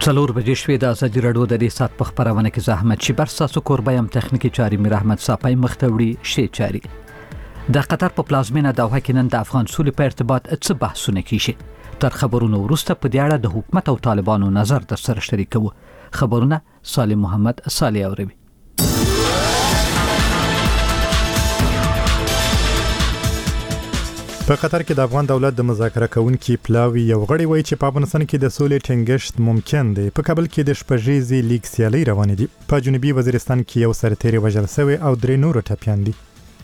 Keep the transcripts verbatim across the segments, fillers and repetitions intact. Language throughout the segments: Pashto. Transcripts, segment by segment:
څلور بجې شوې د ازادي راډیو د دې سات په خبرونه کې زحمت چې بر ساسو کوربایم تخنیکی چاري میر احمد صافای مختوړي شي چاري د قطر په پلازمینه دوحه کې نن د افغان سولې په ارتباط څه بحثونه کیږي. تر خبرونو وروسته په دې اړه د حکومت او طالبانو نظر در سره شریکو. خبرونه سالم محمد صالح اوروي. په قطر کې د افغان دولت د مذاکره کوونکي پلاوی یو غړي وایي چې په افغانستان کې د سولې ټینګښت ممکن دی. په کابل کې د شپږیزې لیګ سیالي روانې دي. په جنوبي وزیرستان کې یو سرتیری وژل شوی او درې نور ټپیان دي.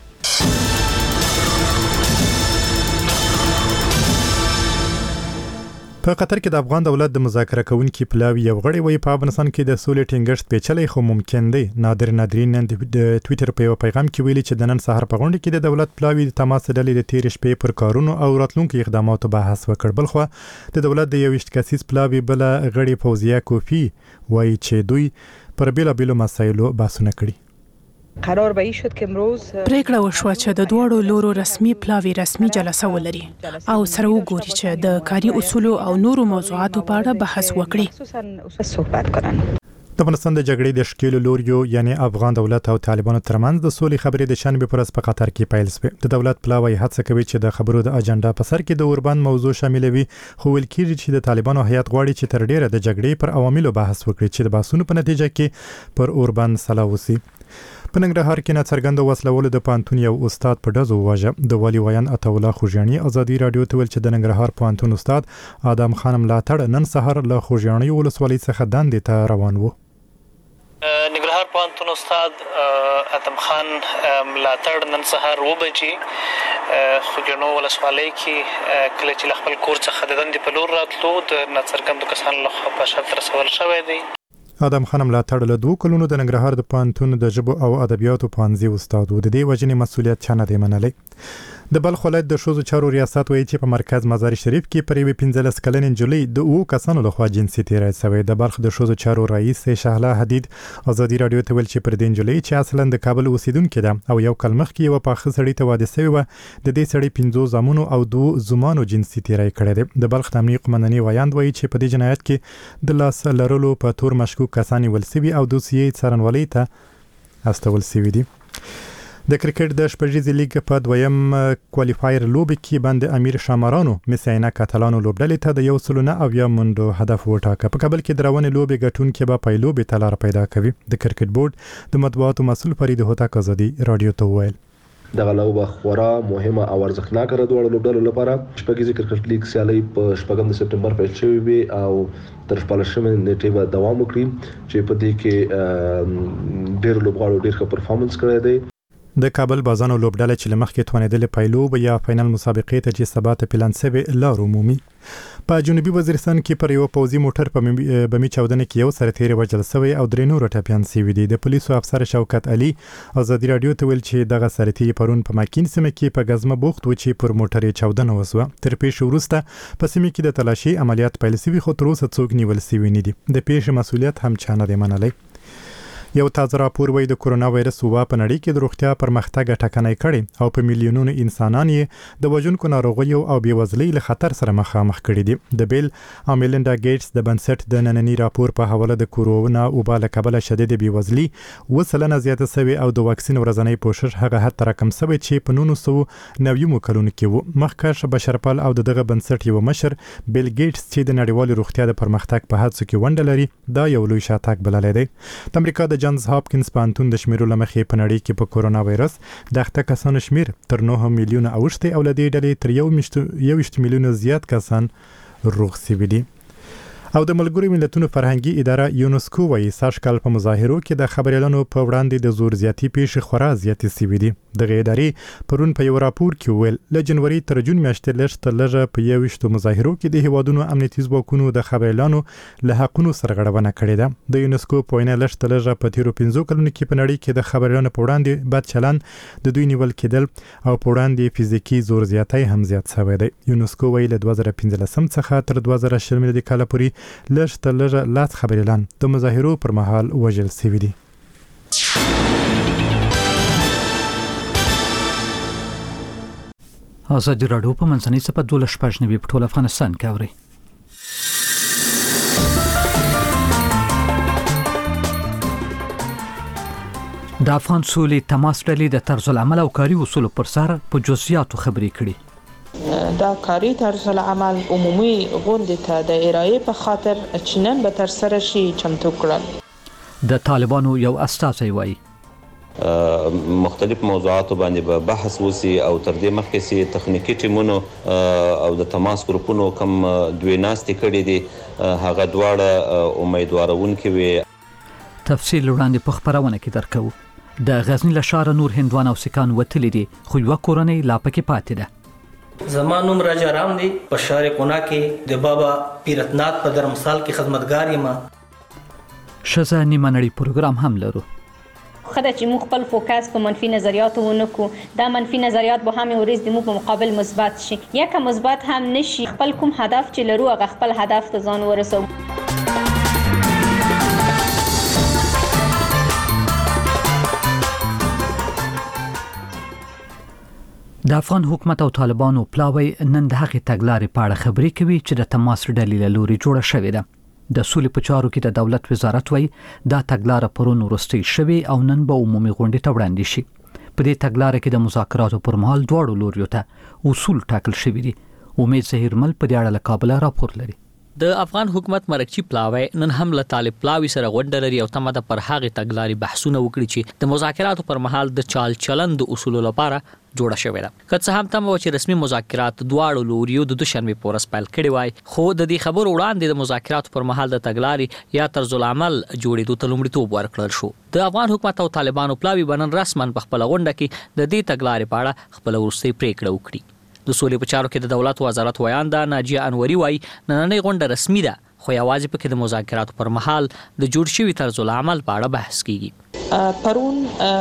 په قطر کې د افغان دولت د مذاکره کوونکي پلاوی یو غړي وایي په افغانستان کې د سولې ټینګښت پیچلې خو ممکن دی. نادر نادرین نن د ټوئیټر په یو پیغام کې ویلي چې د نن سهار په غونډه کې د دولت پلاوی د تماس ډلې د تیر شپې پر کارونو او راتلونکو اقداماتو بحث وکړ. بلخو د دولت د یو ویشت کسیز پلاوی بل غړي فوزیه کوفی وایي چې دوی پر بیل بیل مسایلو بحثونه کړي. قرار به این شد که امروز پریکړه وشوه چې د دوړو لورو رسمي پلاوی رسمي جلسه ولري او سره وګوري چې د کاري اصول او نورو موضوعاتو په اړه بحث وکړي. د افغانستان د جګړې د شکیلو لوریو یعنی افغان دولت او طالبانو ترمنځ د سولې خبرې د شنبه پر ورځ په قطر کې پیل شوې. د دولت پلاوی هڅه کوي چې د خبرو د اجنډا په سر کې د اوربان موضوع شاملوي، خو ویل کېږي چې د طالبانو هیئت غواړي چې تر ډیره د جګړې پر عواملو بحث وکړي چې د بحثونو په نتیجه کې پر اوربان سلا وسی. په ننګرهار کې ناڅرګندو وسلوالو د پانتون یو استاد په ډزو وواژه. د والي ویان عطا الله خوږیاڼي ازادي رادیو ته ویل چې د ننګرهار پانتون استاد آدم خان ملاتړ نن سهار له خوږیاڼي ولسوالۍ څخه دندې ته روان و. ننګرهار پوهنتون استاد ادم خان ملاتړ نن سهار و بجې خوږیاڼو ولسوالۍ کې کله چې خپل کور څخه د دندې په لور راتلو د ناڅرګندو کسانو لخوا په شا رسول شوی دی. آدم خان ملاتړ له دوه کلونو د ننګرهار د پوهنتون د ژبو او ادبیاتو پوهنځي استاد و. د دې وجنې مسؤلیت چا نه دی منلی. د بلخ ولایت د ښځو چارو ریاست وایي چې په مرکز مزار شریف کې پر یوې پنځلس کلنې نجلۍ د اوو کسانو لخوا جنسي تیری شوی. د بلخ د ښځو چارو رئیس شهلا حدید ازادي رادیو ته ویل چې پر دې نجلۍ چې اصلا د کابل اوسیدونکې ده او یو کال مخکې یو پاخه سړی ته واده شوی و، د دې سړی پنځو زامنو او دوه زومانو جنسي تیری کړی دی. د بلخ د امنیه قومندانۍ ویاند وایي چې په دې جنایت کې د لاس لرلو په تور مشکوک کسان نیول شوي او دوسیې څارنوالۍ ته استول شوي دي. د کرکټ د شپږیزې لیګ په دویم کوالیفایر لوبې کې باندې امیر شامرانو مساینه کاتالانو لوبډلې ته د یو سل نه اویا منډو هدف وټاکه. په کابل کې د روانې لوبې ګټونکي به پایلوبې ته لار پیدا کوي. د کرکټ بورډ د مطبوعاتو مسؤل فرید هوتک ازادي رادیو ته وویل دغه لوبه خورا مهمه او ارزښتناکه ده دواړو لوبډلو لپاره. شپږیزې کرکټ لیګ سیالۍ په شپږم د سپټمبر پیل شوې وي او تر شپاړسمې نیټې به دوام وکړي چې په دې کې ډېر لوبغاړو ډېر ښه پرفارمنس کړی دی. د کابل بازانو لوبډله چې لمخکې توانېدلې پایلوب یا فینل مسابقې ته چې سبا ته پلان شوی لار عمومي. په جنوبي وزیرستان کې پر یو پوځي موټر په بمي چاودنه کې یو سرتیری وژل شوی او درې نور ټپیان شوي دي. د پولیسو افسر شوکت علي ازادي رادیو ته ویل چې دغه سرتیری پرون په ماکین سیمه کې په غزمه بوخت و چې پر موټر یې چاودنه وسوه. تر پیښې وروسته په سیمه کې د تلاشي عملیات پیل شوي خو تر اوسه څوک نیول شوي نه دي. د پیښې مسؤلیت هم چا نه دی منلی. یو تازه راپور وایي د کورونا وایرس وبا په نړۍ کې د روغتیا پرمختګ ټکنۍ کړي او په میلیونونو انسانان یې د وژونکو ناروغیو او بېوزلۍ له خطر سره مخامخ کړي دي. د بیل او میلینډا ګیټس د بنسټ د ننني راپور په حواله د کورونا وبا له کبله شدید بېوزلي اووه سلنه زیاته شوې او د واکسین ورځنی پوښښ هغه حد ته راکم شوی چې په نولس سوه نوي کلونو کې و. مخکښ بشرپال او دغه بنسټ یو مشر بیل ګیټس چې د نړیوالې روغتیا د پرمختګ په هڅو کې ونډه لري دا یو لوی شاتګ بللی دی. د امریکا د جانز هاپکینز پوهنتون د شمیرو له مخې په نړۍ کې په کورونا وایرس د اخته کسانو شمیر تر نهه میلیونه اوښتی او له دې ډلې تر یو ویشت میلیونه زیات کسان روغ شوي دي. او د ملګرو ملتونو فرهنګي اداره یونسکو وایي سږکال په مظاهرو کې د خبریالانو په وړاندې د زور زیاتي پیښې خورا زیاتې شوي دي. دغه ادارې پرون په یو راپور کې ویل له جنوري تر جون میاشتې لږ تر لږه په یوویشتو مظاهرو کې د هیوادونو امنیتي ځواکونو د خبریالانو له حقونو سرغړونه کړې ده. د یونسکو په وینا لږ تر لږه په تیرو پنځو کلونو کې په نړۍ کې د خبریالانو په وړاندې بد چلند، د دوی نیول کېدل او په وړاندې فزیکي زور زیاتی هم زیات شوی دی. یونسکو وایي له دوه زره پنځلسم څخه تر دوه زره شل میلادي کال پورې لږ تر لږه لاس خبریالان د مظاهرو پر مهال وژل شوي دي. ازادي راډیو په منځنۍ صفحه دولس شپږ نوي په ټول افغانستان کې اوري. د افغان سولې تماس ډلې د طرز العمل او کاري اصولو پر سر په جزئیاتو خبرې کړي. دا کاري طرز العمل عمومي غونډې ته د ارائې په خاطر چې نن به ترسره شي چمتو کړل. د طالبانو یو استازی وایي مختلف موضوعاتو باندې به بحث وسی او تر دې مخکې سي تخنیکی ټیمونو او د تماس ګروپونو کم دوی ناستې کړې دي هغه دواړه امیدوارونکي وي. تفصیل وړاندې په خبرونه کې درکو. د غزنی له ښاره نور هندوان او سکان وتلي دي خو یوه کورنۍ لا پکې پاتې ده. زما نوم راجا رام دی، په شهر قنا کې د بابا پیرتنات په درمسال کې خدمتګار یم. ښځه نیمه نړۍ پروګرام هم لرو. خدای چې موږ خپل فوکس په منفي نظریاتو ونکو، دا منفي نظریات به هم ورځ د موږ په مقابل مثبت شي یا که مثبت هم نشي، خپل کوم هدف چې لرو هغه خپل هدف ته ځان ورسو. د افغان حکومت او طالبانو پلاوی نن د هغې تګلارې په اړه خبرې کوي چې د تماس ډلې له لوري جوړه شوې ده. د سولې په چارو کې د دولت وزارت وایي دا تګلاره پرون وروستۍ شوې او نن به عمومي غونډې ته وړاندې شي. په دې تګلاره کې د مذاکراتو پر مهال دواړو لوریو ته اصول ټاکل شوي دي. امید ظهیرمل په دې اړه له کابل راپور لري. د افغان حکومت مرکزی پلاوی نن هم له طالب پلاوی سره غونډه لري او تمه ده پر هغه تګلارې بحثونه وکړي چې د مذاکراتو پر مهال د چال چلند اصولو لپاره جوړه شوې ده. که څه هم تمه و چې رسمي مذاکرات دواړو لوریو د دوشنبه په ورځ پیل کړي وای، خو د دې خبرو وړاندې د مذاکراتو پر مهال د تګلارې یا طرز العمل جوړېدو ته لومړیتوب ورکړل شو. د افغان حکومت او طالبانو پلاوی بنن رسما په خپل غونډه کې د دې تګلارې په اړه خپل وروستۍ پریکړه وکړي. د سولې په چارو کې د دولت وزارت ویان ده ناجیه انوري وایي نننۍ غونډه رسمي ده خو یوازې پکې د مذاکراتو پر مهال د جوړ شوي طرز العمل په اړه بحث کیږي. پرون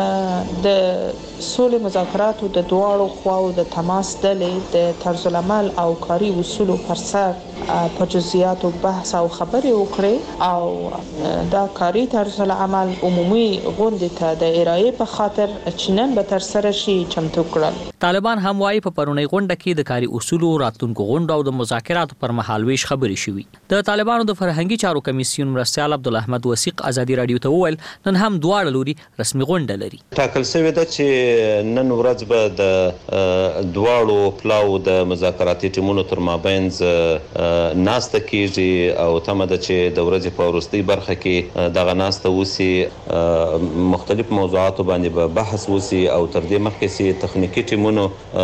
د سولې مذاکراتو د دواړو خواو د تماس ډلې د طرز العمل او کاري اصولو پر سر په جزئیاتو بحث او خبرې وکړې او دا کاري طرز العمل عمومي غونډې ته د ارائې په خاطر چې نن به ترسره شي چمتو کړل. طالبان هم وايي په پرونی غونډه کې د کاري اصولو راتلونکو غونډو او د مذاکراتو پر مهال ویش خبرې شوي. د طالبانو د فرهنګي چارو کمیسیون مرستیال عبدالاحمد وثیق ازادي رادیو ته وویل نن هم دواړه لوري رسمي غونډه لري. ټاکل شوی ده چې نن ورځ به د دواړو پلاو د مذاکراتي ټیمونو تر مابینځ ناسته کیږي او تمه ده چې د ورځې په وروستۍ برخه کې دغه ناسته وسی، مختلف موضوعاتو باندې به بحث وسی او تر دې مخکې سي تخنیکی ټیمونو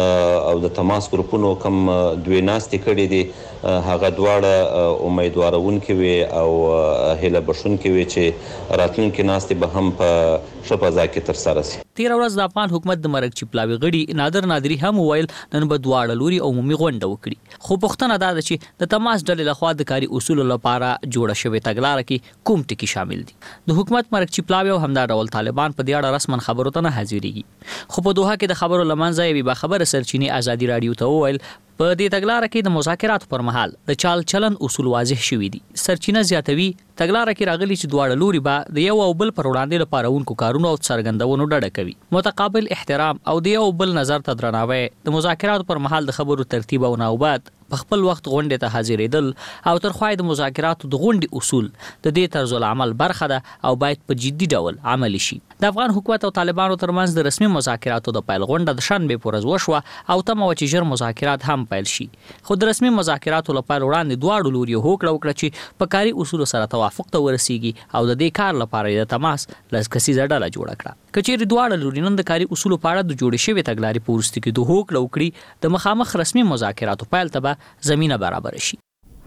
او د تماس ګروپونو کم دوی ناستې کړې دي هغه دواړه امیدوارونکي وي او هیله بښونکي وي چې راتلونکي ناستې به هم په ښه فضا کې ترسره شي. تېره ورځ د افغان حکومت د مرکزي پلاوي غړي نادر نادري هم وویل نن به دواړه لوري عمومي غونډه وکړي، خو پوښتنه دا ده چې د تماس ډلې لخوا د کاري اصولو لپاره جوړه شوې تګلاره کې کوم ټکي شامل دي. د حکومت مرکزي پلاوي او همدا ډول طالبان په دې اړه رسما خبرو ته نه حاضرېږي، خو په دوحه کې د خبرو له منځه یوې باخبره سرچینې ازادي رادیو ته وویل په دې تګلاره کې د مذاکراتو پر مهال د چال چلن اصول واضح شوي دي. سرچینه زیاتوي تګلاره کې راغلي چې دواړه لوري به د یو او بل پر وړاندې لپاره اونکو کارونو او څرګندونو ډډه کوي. متقابل احترام او د یو بل نظر ته درناوی، د مذاکراتو پر مهال د خبرو ترتیب او نوبت، په خپل وخت غونډې ته حاضرېدل او تر خوای د مذاکراتو د غونډې اصول د دې طرز العمل برخه ده او باید په جدي ډول عملي شي. د افغان حکومت او طالبانو ترمنځ د رسمي مذاکراتو د پیل غونډه د شنبه په ورځ وشوه او تمه و چې ژر مذاکرات هم پیل شي، خو د رسمي مذاکراتو لپاره وړاندې دواړو لوري هوکړه وکړه چې په کاري اصولو سره توافق ته ورسیږي او د دې کار لپاره د تماس لږ کسیزه ډله جوړه کړه. کچېرې دواړه لوري نن د کاري اصولو په اړه د جوړې شوې تګلارې په وروستي کې د هوکړه وکړي د مخامخ رسمي مذاکراتو پیل ته به زمینه برابر شي.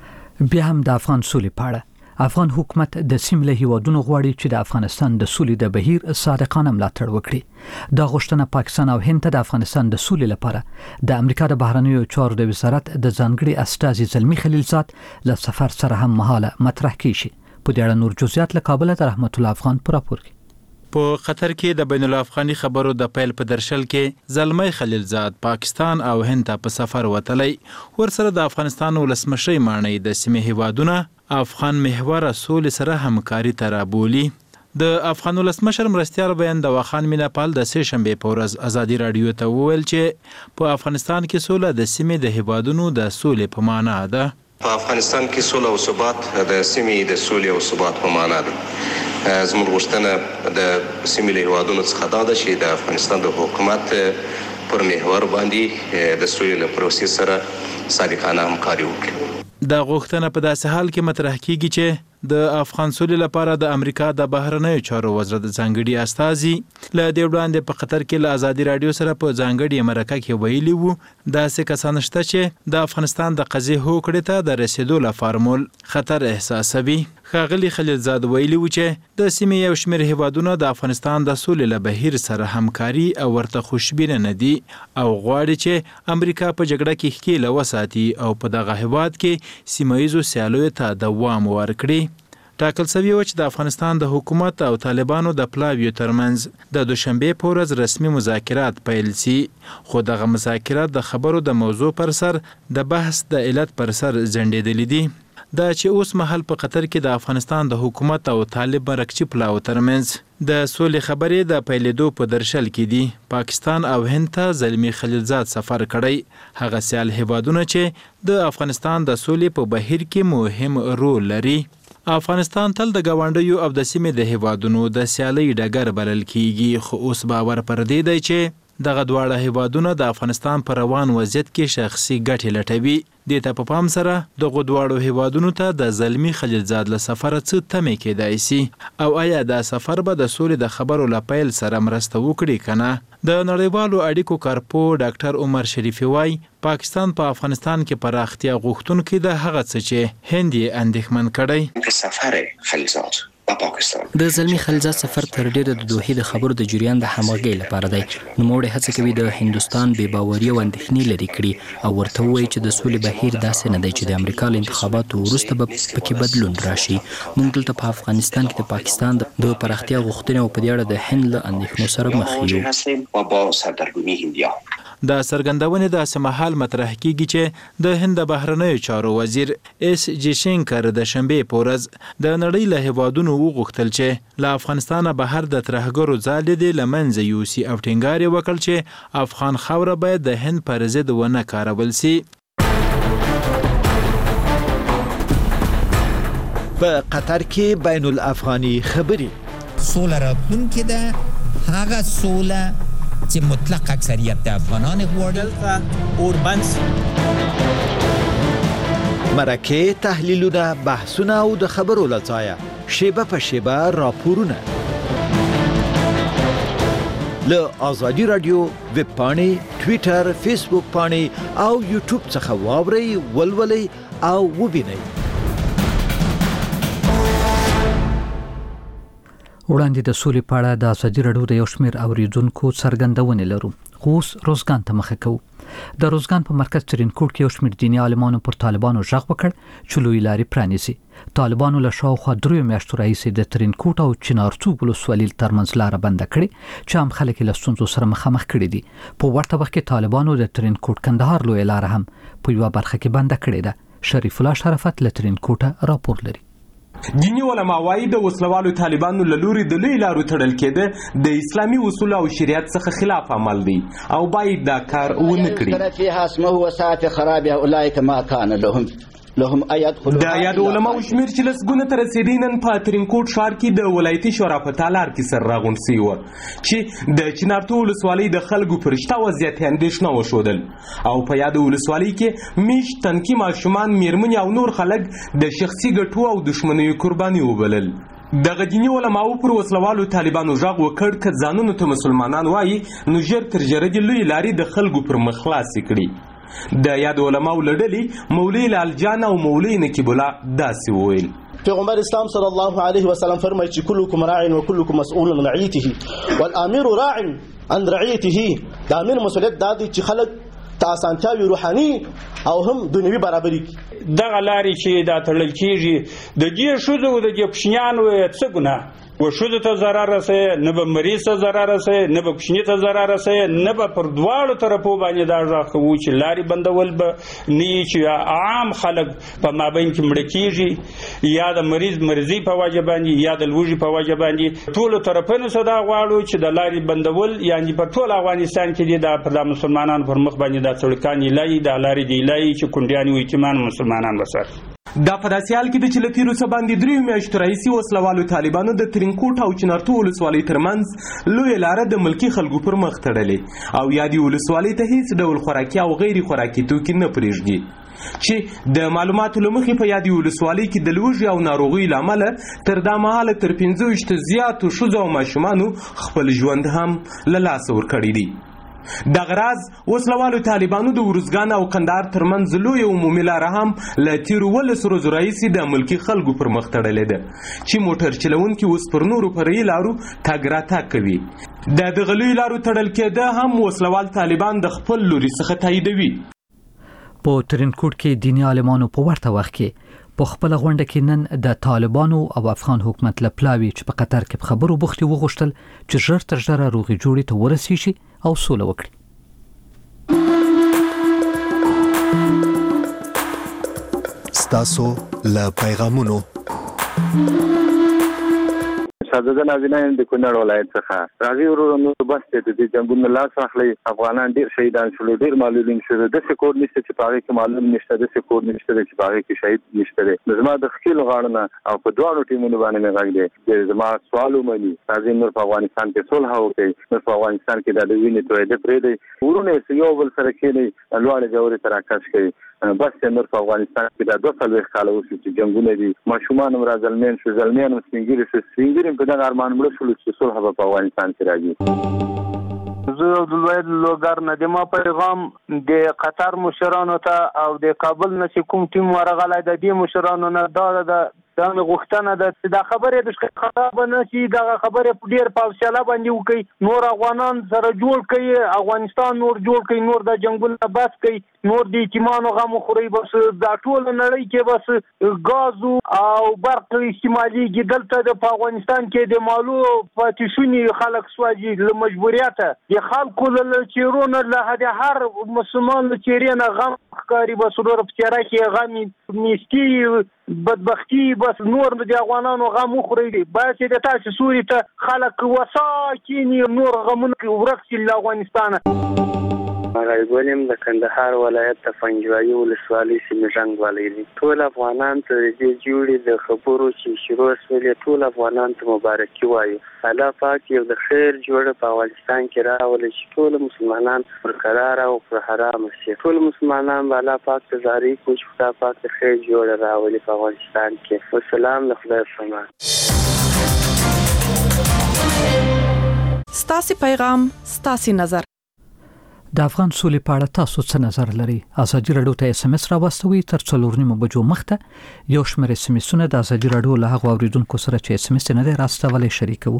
بیا هم د افغان سولې په اړه افغان حکومت د سیمې له هیوادونو غواړي چې د افغانستان د سولې د بهیر صادقانه ملاتړ وکړي. دا غوښتنه پاکستان او هند ته د افغانستان د سولې لپاره د امریکا د بهرنیو چارو د وزارت د ځانګړي استازي زلمی خلیلزاد له سفر سره هم مهاله مطرح کیږي. په دې اړه نور جزئیات له کابل ته رحمت الله افغان پر راپور کوي. په قطر کې د بین الافغاني خبرو د پیل په درشل کې زلمی خلیلزاد پاکستان او هند ته په سفر وتلی، ورسره د افغانستان ولسمشر ماڼۍ د سیمې هیوادونه افغان محور سولې سره همکاري ته رابولي. د افغان ولسمشر مرستیال بیان د واخان میناپال د سه شنبه په ورځ ازادي رادیو ته وویل چې په افغانستان کې سوله د سیمې د هیوادونو د سولې په معنا ده. په افغانستان کې سوله او ثبات د سیمې د سولې او ثبات په معنا ده. زموږ غوښتنه د سیمې له هیوادونو څخه دا ده چې د افغانستان د حکومت پر محور باندې د سولې له پروسې سره صادقانه همکاري وکړي. دا غوښتنه په داسې حال کې مطرح کیږي چې د افغان سولې لپاره د امریکا د بهرنیو چارو وزارت ځانګړي استازي له دې وړاندې په قطر کې له ازادي رادیو سره په ځانګړي مرکه کې ویلي وو داسې کسان شته چې د افغانستان د قضیې هوکړې ته د رسیدو لپاره مول خطر احساسوي. ښاغلي خلیلزاد ویلي وو چې د سیمې یو شمېر هیوادونه د افغانستان د سولې له بهیر سره همکاري او ورته خوشبینه نه دي او غواړي چې امریکا په جګړه کې ښکیله وساتي او په دغه هیواد کې سیمه ییزو سیالیو ته دوام ورکړي. ټاکل شوی و چې د افغانستان د حکومت او طالبانو د پلاویو ترمنځ د دوشنبه په ورځ رسمي مذاکرات پیل شي، خو دغه مذاکرات د خبرو د موضوع پر سر د بحث د علت پر سر ځنډېدلي دي. دا چې اوس مهال په قطر کې د افغانستان د حکومت او طالب مرکچی پلاو ترمنځ د سولې خبرې د پیلېدو په درشل کې دي. پاکستان او هند ته زلمی خلیلزاد سفر کړی، هغه سیال هیوادونه چې د افغانستان د سولې په بهیر کې مهم رول لري. افغانستان تل د ګاونډیو او د سیمې د هیوادونو د سیالۍ ډګر بلل کیږي، خو اوس باور پر دې دی چې دغه دواړه هیوادونه د افغانستان په روان وضعیت کې شخصي ګټې لټوي. دې ته په پام سره دغه دواړو هیوادونو ته د زلمی خلیلزاد له سفره څه تمې کېدای شي او آیا دا سفر به د سولې د خبرو له پیل سره مرسته وکړي که نه؟ د نړیوالو اړیکو کارپو ډاکټر عمر شریفي وایي پاکستان په پا افغانستان کې پراختیا غوښتونکی د هغه څه چې هند یې اندېښمن کړی. سفر خلیلزاد د زلمی خلیلزاد سفر تر ډیره د دوحې د خبرو د جریان د همغږۍ لپاره دی. نوموړی هڅه کوي د هندوستان بې باوري او اندېښنې لرې کړي او ورته ووایي چې د سولې بهیر داسې نه دی چې د امریکا له انتخاباتو وروسته به پکې بدلون راشي. موږ دلته په افغانستان کې د پاکستان د پراختیا غوښتنې او په دې اړه د هند له اندېښنو سره مخ یو. دا څرګندونې داسې مهال مطرح کیږي چې د هند د بهرنیو چارو وزیر ایس جیشنکر د شنبې په ورځ د نړۍ له هیوادونو وغوښتل چې له افغانستانه بهر د ترهګرو ځالې دې له منځه یوسي او ټینګار یې وکړ چې افغان خاوره باید د هند پر ضد ونه کارول سي. په قطر کې بین الافغاني خبرې سوله راتلونکې ده، هغه سوله چې مطلق اکثریت د افغانان غواړي. اوربنس مرکه تحلیلونه، بحثونه او د خبرو لځایه شیبه په شیبه راپورونه له آزادي رادیو ویب پاڼې، ټویټر، فیسبوک پاڼې او یوټیوب څخه واورئ، ولولئ او وبینئ. وړاندې د سولې په اړه د ازادي راډیو د یو شمېر اوریدونکو څرګندونې لرو، خو اوس روزګان ته مخه کوو. د روزګان په مرکز ترینکوټ کې یو شمېر دیني عالمانو پر طالبانو غږ وکړ چې لوی لارې پرانیزي. طالبانو له شاوخوا دریو میاشتو راهیسې د ترینکوټ او چنارڅوب ولسوالۍ ترمنځ لاره بنده کړې چې عام خلک له ستونزو سره مخامخ کړي دي. په ورته وخت کې طالبانو د ترینکوټ کندهار لوی لاره هم په یوه برخه کې بنده کړې ده. شریف الله شرافت له ترینکوټه راپور لري. دینی علما وايي د وسلوالو طالبانو له لوري د لوی لارو تړل کېده د اسلامي اصول او شریعت څخه خلاف عمل دی او باید دا کار ونه کړي. فيها اسمه وساعة خرابها اولئك ما كان لهم لهم ايدخلوا. دا یاد علما او شمیر چې لسګونه تر رسیدینن په ترینکوټ ښار کې د ولایتي شورا په تالار کې سر راغون سی و چې د چنارتو ولسوالۍ د خلکو پرشته وضعیت اندېښنه وشودل او په یاد ولسوالۍ کې میش تنکي ماشومان، میرمنې او نور خلک د شخصي ګټو او دښمنیو قرباني وبلل. دغه دیني علماو پر وسلوالو طالبانو غږ وکړ که ځانونو ته مسلمانان وایي نو ژر تر ژره دې لوی لارې د خلکو پر مخ خلاصې کړي. د یاد علماو لړلې مولوی لال جان او مولوی نقیب الله داسې وویل. پیغمبر اسلام صلی الله علیه وسلم فرمایي چې کلکم راع و کلکم مسئول عن رعیته والامیر راع عن رعیته. د امیر مسؤلیت دا دی چې خلک ته اسانتیاوي روحاني او هم دنیوي برابري. دغه لارې چې دا تړل کېږي د دې ښځو د دې کوچنیانو څه ګناه و ښځو ته ضرر رسوي، نه به مریض ته ضرر رسوي، نه به کوچني ته ضرر رسوي، نه به پر دواړو طرفو باندې دا غږ کوو چې لارې بندول به نه چې عام خلک په مابین کې مړه کېږي یا د مریض مرضي په وجه باندې یا د لوږې په وجه باندې. ټولو طرفونو څخه دا غواړو چې د لارې بندول یعنې په ټول افغانستان کې دي دا پر د مسلمانانو پر مخ باندې دا سړکان ایلایي، دا لارې دي ایلایي چې کونډیانې و یتیمان مسلمانان وساتي. دا په داسې حال کې ده چې له تېرو څه باندې دریو میاشتو راهیسې وسلوالو طالبانو د ترینکوټ او چنارتو ولسوالۍ ترمنځ لویه لاره د ملکي خلکو پر مخ تړلې او یادې ولسوالۍ ته هیڅ ډول خوراکي او غیر خوراکي توکي نه پرېږدي چې د معلوماتو له مخې په یادې ولسوالۍ کې د لوږې او ناروغیو له امله تر دا مهاله تر پنځه ویشتو زیاتو ښځو او ماشومانو خپل ژوند هم له لاسه ورکړی دی. دغه راز وسلوالو طالبانو د ارزګان او کندهار ترمنځ لویه عمومي لاره هم له تېرو ولسو ورځو راهیسې د ملکي خلکو پر مخ تړلې ده چې موټر چلوونکي اوس پر نورو فرعي لارو تګ راتګ کوي. د دغه لویو لارو تړل کېده هم وسلوال طالبان د خپل لوري څخه تاییدوي. په ترینکوټ کې دیني عالمانو په ورته وخت کې په خپل غونډه کې نن د طالبانو او افغان حکومت له پلاوي چې په قطر کې خبرو بوختي وغوښتل چې ژر تر ژره روغې جوړې ته ورسیږي او سوله وکړي. ستاسو له پیغامونو شاهزاده نازنین د کونړ ولایت څخه راځي ورو نو بس ته د جنگونو لاس اخلي افغانان ډیر شهیدان شول ډیر معلولین شول د سکور نشته چې پاره کې معلوم نشته د سکور نشته چې پاره کې شهید نشته زما د خپل غاړنه او په دوه ټیمونو باندې نه راغلي د زما سوالو مې راځي نور په افغانستان کې صلح وکړي نور په افغانستان کې د وینې توې د پرې دی ورونه یو بل سره کې لوړ جوړې تراکش کوي بس نور په افغانستان کې د دوه سلوي خاله اوس چې جنگونه دي ماشومان هم راځلمن شو ځلمن هم سپینګری شو سپینګری په دغه ارمان مړ شول چې صلح په افغانستان کې راځي. زه د لوید لوګر نه د ما پیغام د قطر مشرانو ته او د کابل نه کوم ټیم ورغلی د دې مشرانو نه دا د دا غوښتنه ده چې دا خبره د خراب نه شي دا خبره په ډیر پاوشاله باندې وکي نور افغانان سره جوړ کړي افغانستان نور جوړ کړي نور د جنگونو بس کړي نور د یتیمانو غم خوري بس دا ټول نړۍ کې بس غاز او برق استعمالي دلته د افغانستان کې د مالو پاتیشونی خلک سواجي له مجبوریت د خلکو له چیرونه له هر مسلمان له چیرینه غم ښکاری بس ورو په چیرې کې غم نيستي بدبختی بس نور د افغانانو غم خوري باید د تاسو سوري ته خلک وساکینی نور غمونه ورکسي له افغانستان. راغونیم د کندهار ولایت د پنجوایي ولسوالۍ سیمې ژوند ولري ټول افغانان ته د جوړې د خبرو چې شروع شولې ټول افغانان ته مبارکي وایو الله پاک یو د خیر جوړ په افغانستان کې راولي چې ټول مسلمانان پر قرار او پر حرام شي ټول مسلمانان الله پاک ته زاري کوي چې خدای پاک د خیر جوړ راولي په افغانستان کې والسلام له خدای فرمان. ستاسو پیغام ستاسو نظر د افغان سولې په اړه تاسو څه نظر لري؟ ازادي راډیو ته اس ام اس راوستوي تر څلور نیمو بجو مخته یو شمېر اس ام اسونه د ازادي راډیو له هغو اوریدونکو سره چې اس ام اس نه دی راستولی شریکوو.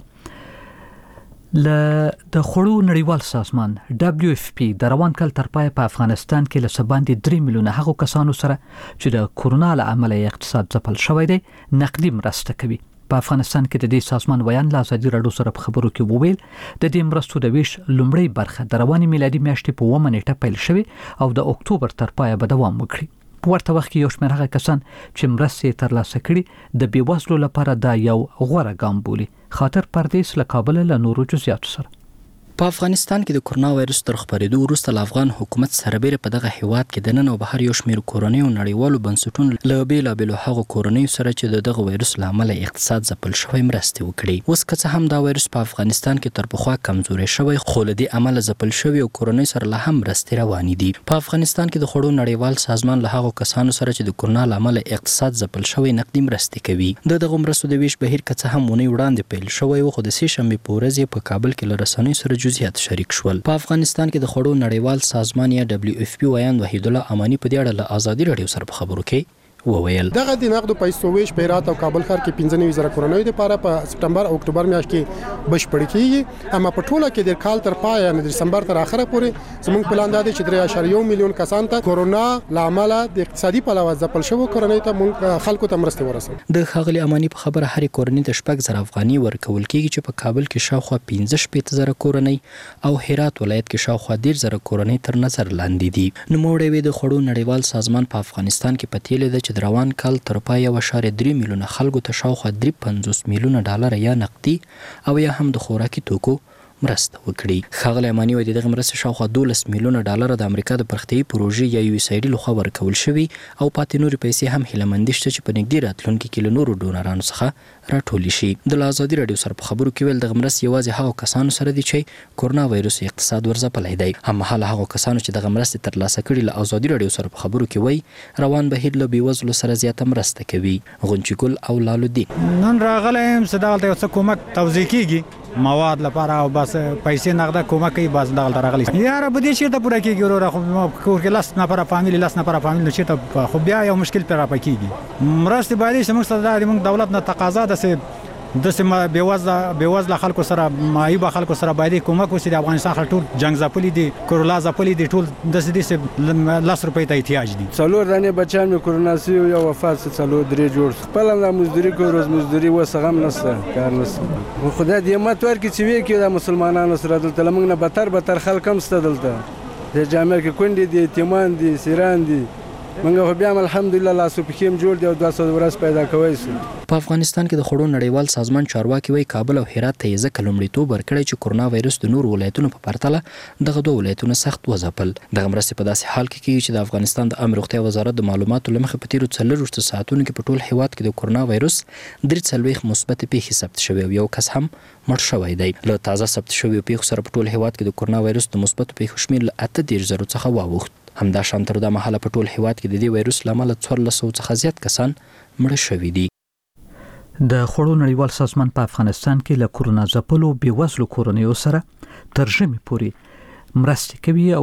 له د خوړو نړیوال سازمان دبلیو اف پی د روان کال تر پایه په افغانستان کې له څه باندې درې میلیونه هغو کسانو سره چې د کورونا له امله اقتصاد ځپل شوی دی نقدي مرسته کوي. په افغانستان کې د دې سازمان ویان له ازادي راډیو سره په خبرو کې وویل د دې مرستو د ویش لومړی برخه د رواني میلادي میاشتې په اوومه نیټه پیل شوې او د اکتوبر تر پایه به دوام وکړي. په ورته وخت کې یو شمېر هغه کسان چې مرستې ترلاسه کړي د بېوزلو لپاره دا یو غوره ګام بولي. خاطر پردیس له کابل له نورو جزئیاتو سره. په افغانستان کې د کورونا وایرس تر خپرېدو وروسته له افغان حکومت سربېره په دغه هیواد کې د نن او بهر یو شمېر کورنۍ او نړیوالو بنسټونو له بېلابېلو هغو کورنیو سره چې د دغه وایرس له امله اقتصاد ځپل شوی مرستې وکړي. اوس که څه هم دا وایرس په افغانستان کې تر پخوا کمزوری شوی خو له دې امله ځپل شوي او کورنۍ سره لا هم مرستې روانې دي. په افغانستان کې د خوړو نړیوال سازمان له هغو کسانو سره چې د کورونا له امله اقتصاد ځپل شوی نقدي مرستې کوي. د دغه مرستو د ویش بهیر که څه هم اونۍ وړاندې پیل شوی و خو د سې شنبې په ورځ یې په کابل کې له رسنیو سره جزئیات شریک شول. په افغانستان کې د خوړو نړیوال سازمان یا دبلیو اف پی ویان وحید الله امانی په دې اړه له ازادي راډیو سره په خبرو کې وویل دغه د نقد پیسو ویش په هرات او کابل ښار کې پنځه نوي زره کورنۍ لپاره په سپټمبر او اکتوبر میاشت کې بشپړ کیږي اما په ټوله کې د کال تر پایه نه د دسمبر تر اخره پورې زموږ پلان دی چې درې اعشاریه یو میلیون کسان ته کورونا لامل د اقتصادي پلوه ځپل شوی کورنۍ ته موږ خلکو ته مرسته ورسوو. د ښاغلي امانی په خبره هرې کورنۍ ته شپږ زره افغاني ورکول کیږي چې په کابل کې شاوخوا پنځه شپېته زره کورنۍ او هرات ولایت کې شاوخوا دېرش زره کورنۍ تر نظر لاندې دي. نوموړی د خوړو نړیوال سازمان په افغانستان کې په تیلې ده چې د روان کال تر پایه یو اشاریه درې میلیونه خلکو ته شاوخوا درې پنځوس میلیونه ډالر یا نقدي او یا هم د خوراکي توکو مرسته وکړي. ښاغلی اماني وایي دغه مرستې شاوخوا دولس میلیونه ډالر د امریکا د پرمختیایي پروژې یا یو اس آی ډي لخوا ورکول شوي او پاتې نورې پیسې هم هیله شته چې په نږدې راتلونکي کې له نورو ډونرانو څخه راټولې شي. د ازادي راډیو سره په خبرو کې ویل دغه مرستې یوازې هغو کسانو سره دي چې کورونا وایرس اقتصاد ورځپلی دی. هممهاله هغو کسانو چې دغه مرستې ترلاسه کړي له ازادي راډیو سره په خبرو کې وایي روان بهیر له بېوزلو سره زیاته مرسته کوي. غونچي ګل او لالو دین نن راغلی یم چې دغلته یو څه کومک توضیح کېږي مواد لپاره او بس پیسې نغده کومک کوي بس دغلته راغلی یاره به دې چېرته پوره کېږي وروره خو کور کې لس نفره فامیل لس نفره فامیل نو چېرته خو بیا یو مشکل پرې راپه کېږي. مرستې باید چې موږ ته دا د موږ دولت نه تقاضا داسې داسې بېوزله بېوزله خلکو سره معیوبه خلکو سره باید کومک وشي. د افغانستان خلک ټول جنګ ځپلي دي کرولا ځپلي دي ټول داسې دي چې لس روپۍ ته احتیاج دي. څلور دانې بچیان مې کرونا سوي یو وفات شو څلور درې جوړ شو. خپله همدا مزدوري کوو روز مزدوري اوس هغه هم نشته کار نشته. خو خدای دې همت ورکړي چې ویې کړي د مسلمانانو سره دلته له موږ نه بدتر بدتر خلک هم شته دلته د جامع کې کونډې دي یتیمان دي سیران دي. منګه خو بیا الحمدلله لاسو پښې هم جوړ دی او دوه سوه ورځ پیدا کوی شو. په افغانستان کې د خوړو نړیوال سازمان چارواکي وایي کابل او هرات ته یې ځکه لومړیتوب ورکړی چې کورونا وایرس د نورو ولایتونو په پرتله دغه دوه ولایتونه سخت وځپل. دغه مرستې په داسې حال کې کېږي چې د افغانستان د عامه روغتیا وزارت د معلوماتو له مخې په تېرو څلوېښتو ساعتونو کې په ټول هېواد کې د کورونا وایرس درې څلوېښت مثبتې پیښې ثبت شوې او یو کس هم مړ شوی دی. له تازه ثبت شویو پیښو سره په ټول هېواد کې د کورونا وایرس د مثبتو پیښو شمېر له اته دېرش زرو څخه واوښت. همدا شان تر دا مهاله په ټول هېواد کې د دې وایرس له امله څوارلس سوو څخه زیات کسان مړه شوي دي. د خوړو نړیوال سازمان په افغانستان کې له کورونا ځپلو بېوزلو کورنیو سره تر ژمي پورې مرستې کوي او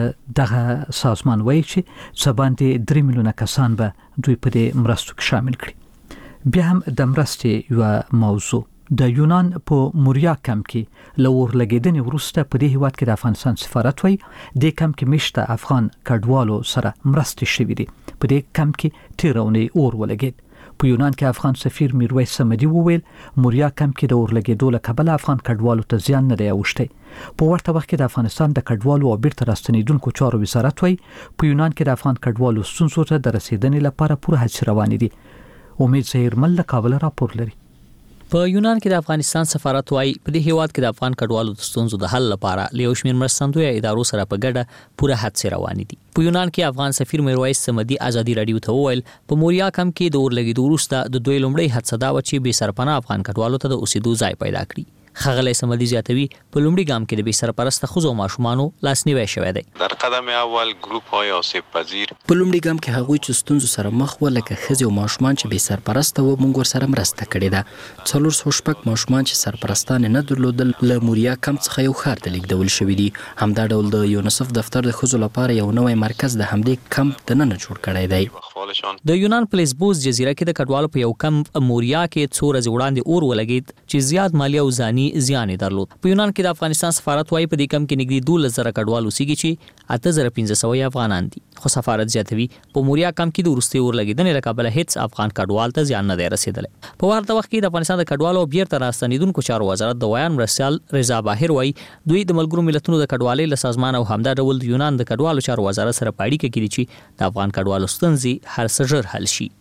دغه سازمان وایي چې څه باندې درې میلیونه کسان به دوی په دې مرستو کې شامل کړي. بیا هم د مرستې یوه موضوع د یونان په موریا کمپ کې له اور لګېدنې وروسته په دې هېواد کې د افغانستان سفارت وایي دې کمپ کې مېشته افغان کډوالو سره مرستې شوي دي. په دې کمپ کې تېره اونۍ اور ولګېد. په یونان کې افغان سفیر میرویس صمدي وویل موریا کمپ کې د اور لګېدو له کبله افغان کډوالو ته زیان نه دی اوښتی. په ورته وخت کې د افغانستان د کډوالو او بیرته راستنېدونکو چارو وزارت وایي په یونان کې د افغان کډوالو ستونزو ته د رسېدنې لپاره پوره هڅې روانې دي. امید ظهیرمل له کابل راپور لري. په یونان کې د افغانستان سفارت وایي په دې هیواد کې د افغان کډوالو د ستونزو د حل لپاره له یو شمېر مرستندویه ادارو سره په ګډه پوره هڅې روانې دي. په یونان کې افغان سفیر میرویس صمدي ازادي راډیو ته وویل په موریا کمپ کې د اور لګېدو وروسته د دوی لومړۍ هڅه دا وه چې بې سرپناه افغان کډوالو ته د اوسېدو ځای پیدا کړي. ښاغلی صمدي زیاتوي په لومړي ګام کې د بې سرپرسته ښځو او ماشومانو لاسنیوی شوی دی. در قدم اول گروپ های آسیب پذیر په لومړي ګام کې هغوی چې ستونزو سره مخ وو لکه ښځې او ماشومان چې بې سرپرسته وو موږ ورسره مرسته کړې ده. څلور سوه شپږ ماشومان چې سرپرستان نه درلودل له موریا کمپ څخه یو ښار ته لیږدول شوي دي. همدا ډول د یونیسف دفتر د ښځو لپاره یو نوی مرکز د همدې کمپ دننه جوړ کړی دی. د یونان په لیسبوس جزیره کې د کډوالو په یو کمپ موریا کې څو ورځې وړاندې اور ولګېد چې زیات مالي او ځاني زیان یې درلود. په یونان کې د افغانستان سفارت وایي په دې کمپ کې نږدې دولس زره کډوال اوسېږي چې اته زره پنځه سوه افغانان دي. خو سفارت زیاتوي په موریا کمپ کې د وروستۍ اور لګېدنې له کبله هېڅ افغان کډوال ته زیان نه دی رسېدلی. په ورته وخت کې د افغانستان د کډوالو او بیرته راستنېدونکو چارو وزارت د ویان مرستیال رضا باهر وایي دوی د ملګرو ملتونو د کډوالۍ له سازمان او همدا ډول د یونان د کډوالو چارو وزارت سره په اړیکه کې دي چې د افغان کډوالو ستونزې هر څه ژر حل شي.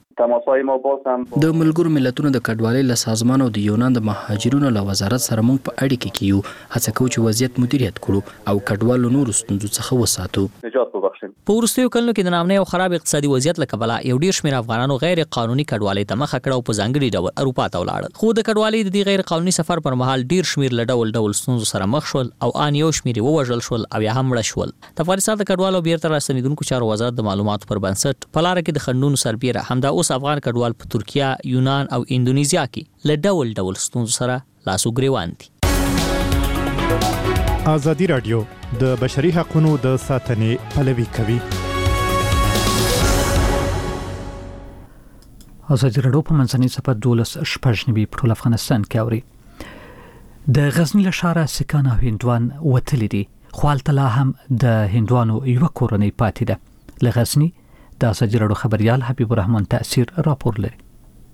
د ملګرو ملتونو د کډوالۍ له سازمان او د یونان د مهاجرینو له وزارت سره موږ په اړیکه کې یو. هڅه کوو چې وضعیت مدیریت کړو او کډوالو نورو ستونزو څخه وساتو. په وروستیو کلونو کې د ناامنۍ او خراب اقتصادي وضعیت له کبله یو ډېر شمېر افغانانو غیر قانوني کډوالۍ ته مخه کړه او په ځانګړي ډول اروپا ته ولاړل. خو د کډوالۍ د دې غیر قانوني سفر پر مهال ډېر شمېر له ډول ډول ستونزو سره مخ شول او ان یو شمېر یې ووژل شول او یا هم مړه شول. د افغانستان د کډوالو بیرته راستنېدونکو چارو وزارت د معلوماتو پر بنسټ په لاره کې د خنډونو سربیره همدا اوس افغان کډوال په ترکیه، یونان او اندونیزیا کې له ډول ډول ستونزو سره لاس او ګریوان دي. ازادي راډیو د بشري حقوقو د ساتنې پلوي کوي. ازادي راډیو په منځنۍ صفحه دولس شپږ نوي په ټول افغانستان کې اوري. د غزنی له ښاره سکان او هندوان وتلي دي خو هلته لا هم د هندوانو یوه کورنۍ پاتې ده. له غزنی د ازادي راډیو خبريال حبیب الرحمن تأثیر راپور لري.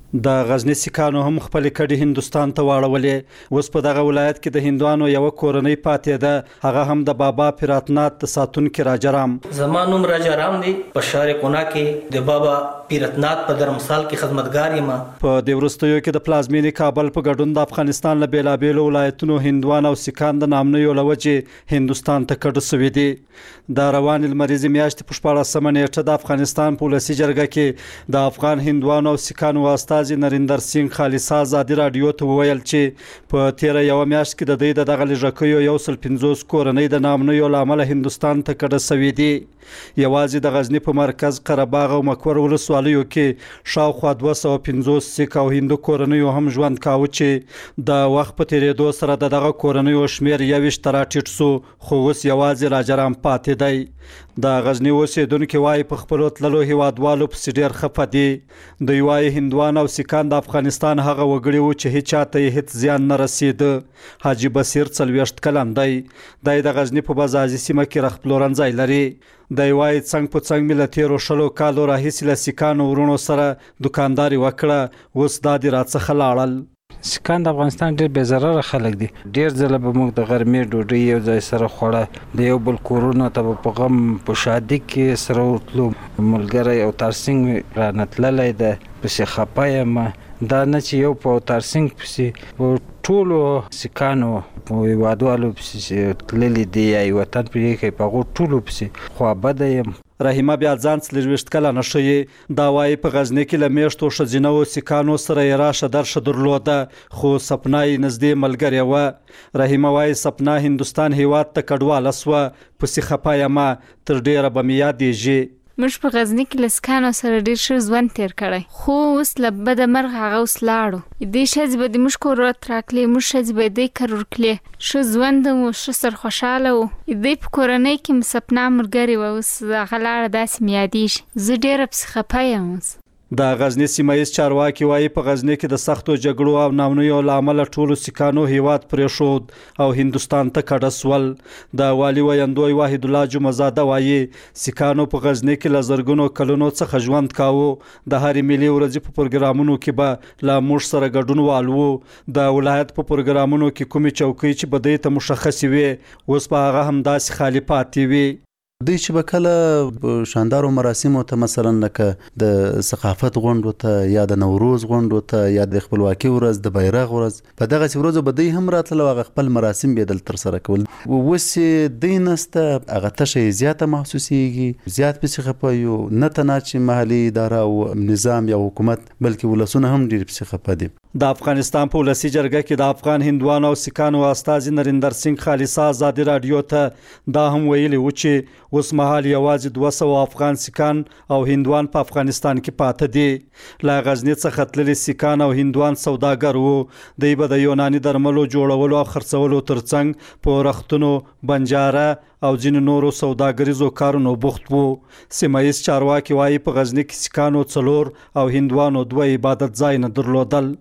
د غزنی سیکانو هم خپل کډي هندستان ته واړولې. اوس په دغه ولایت کې د هندوانو یو کورنۍ پاتې ده، هغه هم د بابا پیراتنات ساتونکي راجرام. زمانوم راجرام دی په شهر قنا کې د بابا پیراتنات په درمسال کې خدمتګار یم. په د ورستیو کې د پلازمینې کابل په ګډون د افغانستان له بیلابیلو ولایتونو هندوان او سیکان د نامنیو له وجې هندستان ته کډه سوي دي. د روان لمریزې میاشتې په شپاړسمه نیټه د افغانستان په ولسي جرګه کې د افغان هندوانو او سیکانو استازي نریندر سینګ خالصا ازادي رادیو ته وویل چې په تیره یو میاشت کې د دوی د دغه لږکیو یو سل پنځوس کورنۍ د نامنیو له امله هندستان ته کډه سوي دي. یوازې د غزنی په مرکز قره باغ او مکور ولسوالیو کې شاوخوا دوه سوه پنځوس سیک او هندو کورنیو هم ژوند کاوه چې د وخت په تیریدو سره د دغه کورنیو شمیر یوویشت ته راټیټ سو، خو اوس یوازې راجرام پاتې دی. د غزنی اوسیدونکو وايي په خپلو تللو هیوادوالو پسې ډېر خفه دي. دوی وايي هندوان او سیکان د افغانستان هغه وګړي وو چې هیڅ چاته یې هیڅ زیان نه رسېده. حاجي بصیر څلوېښت کلن دی. دی د غزنی په بازازي سیمه کې رخپلورنځی لري. دی وايي څنګ په څنګ مې له تېرو شلو کالو راهیسې له سیکانو ورونو سره دوکانداري وکړه، اوس دا دې راڅخه لاړل. سیکان د افغانستان ډېر بې ضرره خلک دي. ډېر ځله به موږ د غرمې ډوډۍ یو ځای سره خوړه، د یو بل کورونو ته به په غم په شادي کې سره ورتلو. ملګری او ترڅنګ رانه تللی ده، پسې خفه یم. دا نه چې یو په ترڅنګ پسې په ټولو سیکانو په هیوادوالو پسې تللي دي یا یې وطن پرې کوي، په هغو ټولو پسې خوابده یم. رحیمه بیا ځان څلوېښت کلنه ښیي. دا وایي په غزني کې له میاشتو ښځینه او سیکانو سره یې راشه درشه درلوده، خو سپنا یې نږدې ملګرې وه. رحیمه وایي سپنا هندوستان هیواد ته کډواله سوه، پسې خفه یم، تر ډېره به مې یادېږي. موږ په غزنی کې له سیکانو سره ډېر ښه ژوند تېر کړی، خو اوس له بده مرغه هغه اوس لاړو. دې ښځې به د موږ کورت راکړلې، موږ ښځې به یې دی کر ورکړلې. ښه ژوند مو ښه سرخوشحاله و. دوی په کورنۍ کې مې سپنا ملګرې وه، اوس هغه لاړه، داسې مې یادېږي. زه ډېره پسې خفه یم اوس. د غزنی سیمایي چارواکي وايي په غزنی کې د سختو جګړو او نامنیو له امله ټولو سیکانو هیواد پرېښود او هندوستان ته کډه سول. د والي ویندوی واحد الله جمعزاده وايي سیکانو په غزنی کې له زرګونو کلونو څخه ژوند کاوه. د هرې ملي ورځې په پروګرامونو کې به له موږ سره ګډون والو. د ولایت په پروګرامونو کې کومې چوکۍ چې به دوی ته مشخصې وي، اوس به هغه همداسې خالي پاتې وي. دوی چې به کله شاندارو مراسمو ته مثلا لکه د ثقافت غونډو ته یا د نوروز غونډو ته یا د خپلواکۍ ورځ، د بیرغ ورځ، په دغسې ورځو به دوی هم راتلل او هغه خپل مراسم به یې دلته ترسره کول. اوس چې دوی نسته، هغه تشه یې زیاته محسوسیږي، زیات پسې خفه یو. نه تنها چې محلي اداره او نظام یا حکومت، بلکې ولسونه هم ډېر پسې خفه دي. د افغانستان په ولسي جرګه کې د افغان هندوانو او سیکانو استازي نریندر سینګ خالصا ازادي رادیو ته دا هم ویلي و چې اوس مهال یوازې دوه سوه افغان سیکان او هندوان په افغانستان کې پاته دي. له غزني څخه تللي سیکان او هندوان سوداګر وو. دوی به د یوناني درملو جوړولو او خرڅولو ترڅنګ په رختونو، بنجاره او ځینو نورو سوداګریزو کارونو بوخت وو. سیمایي چارواکي وايي په غزني کې سیکانو څلور او هندوانو دوه عبادت ځایونه درلودل.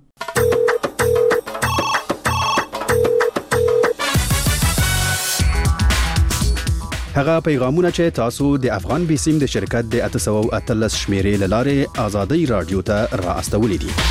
هغه پیغامونه چې تاسو د افغان بیسیم د شرکت د اته سوه او اتلس شمیرې له لارې ازادي رادیو ته را استولې دي.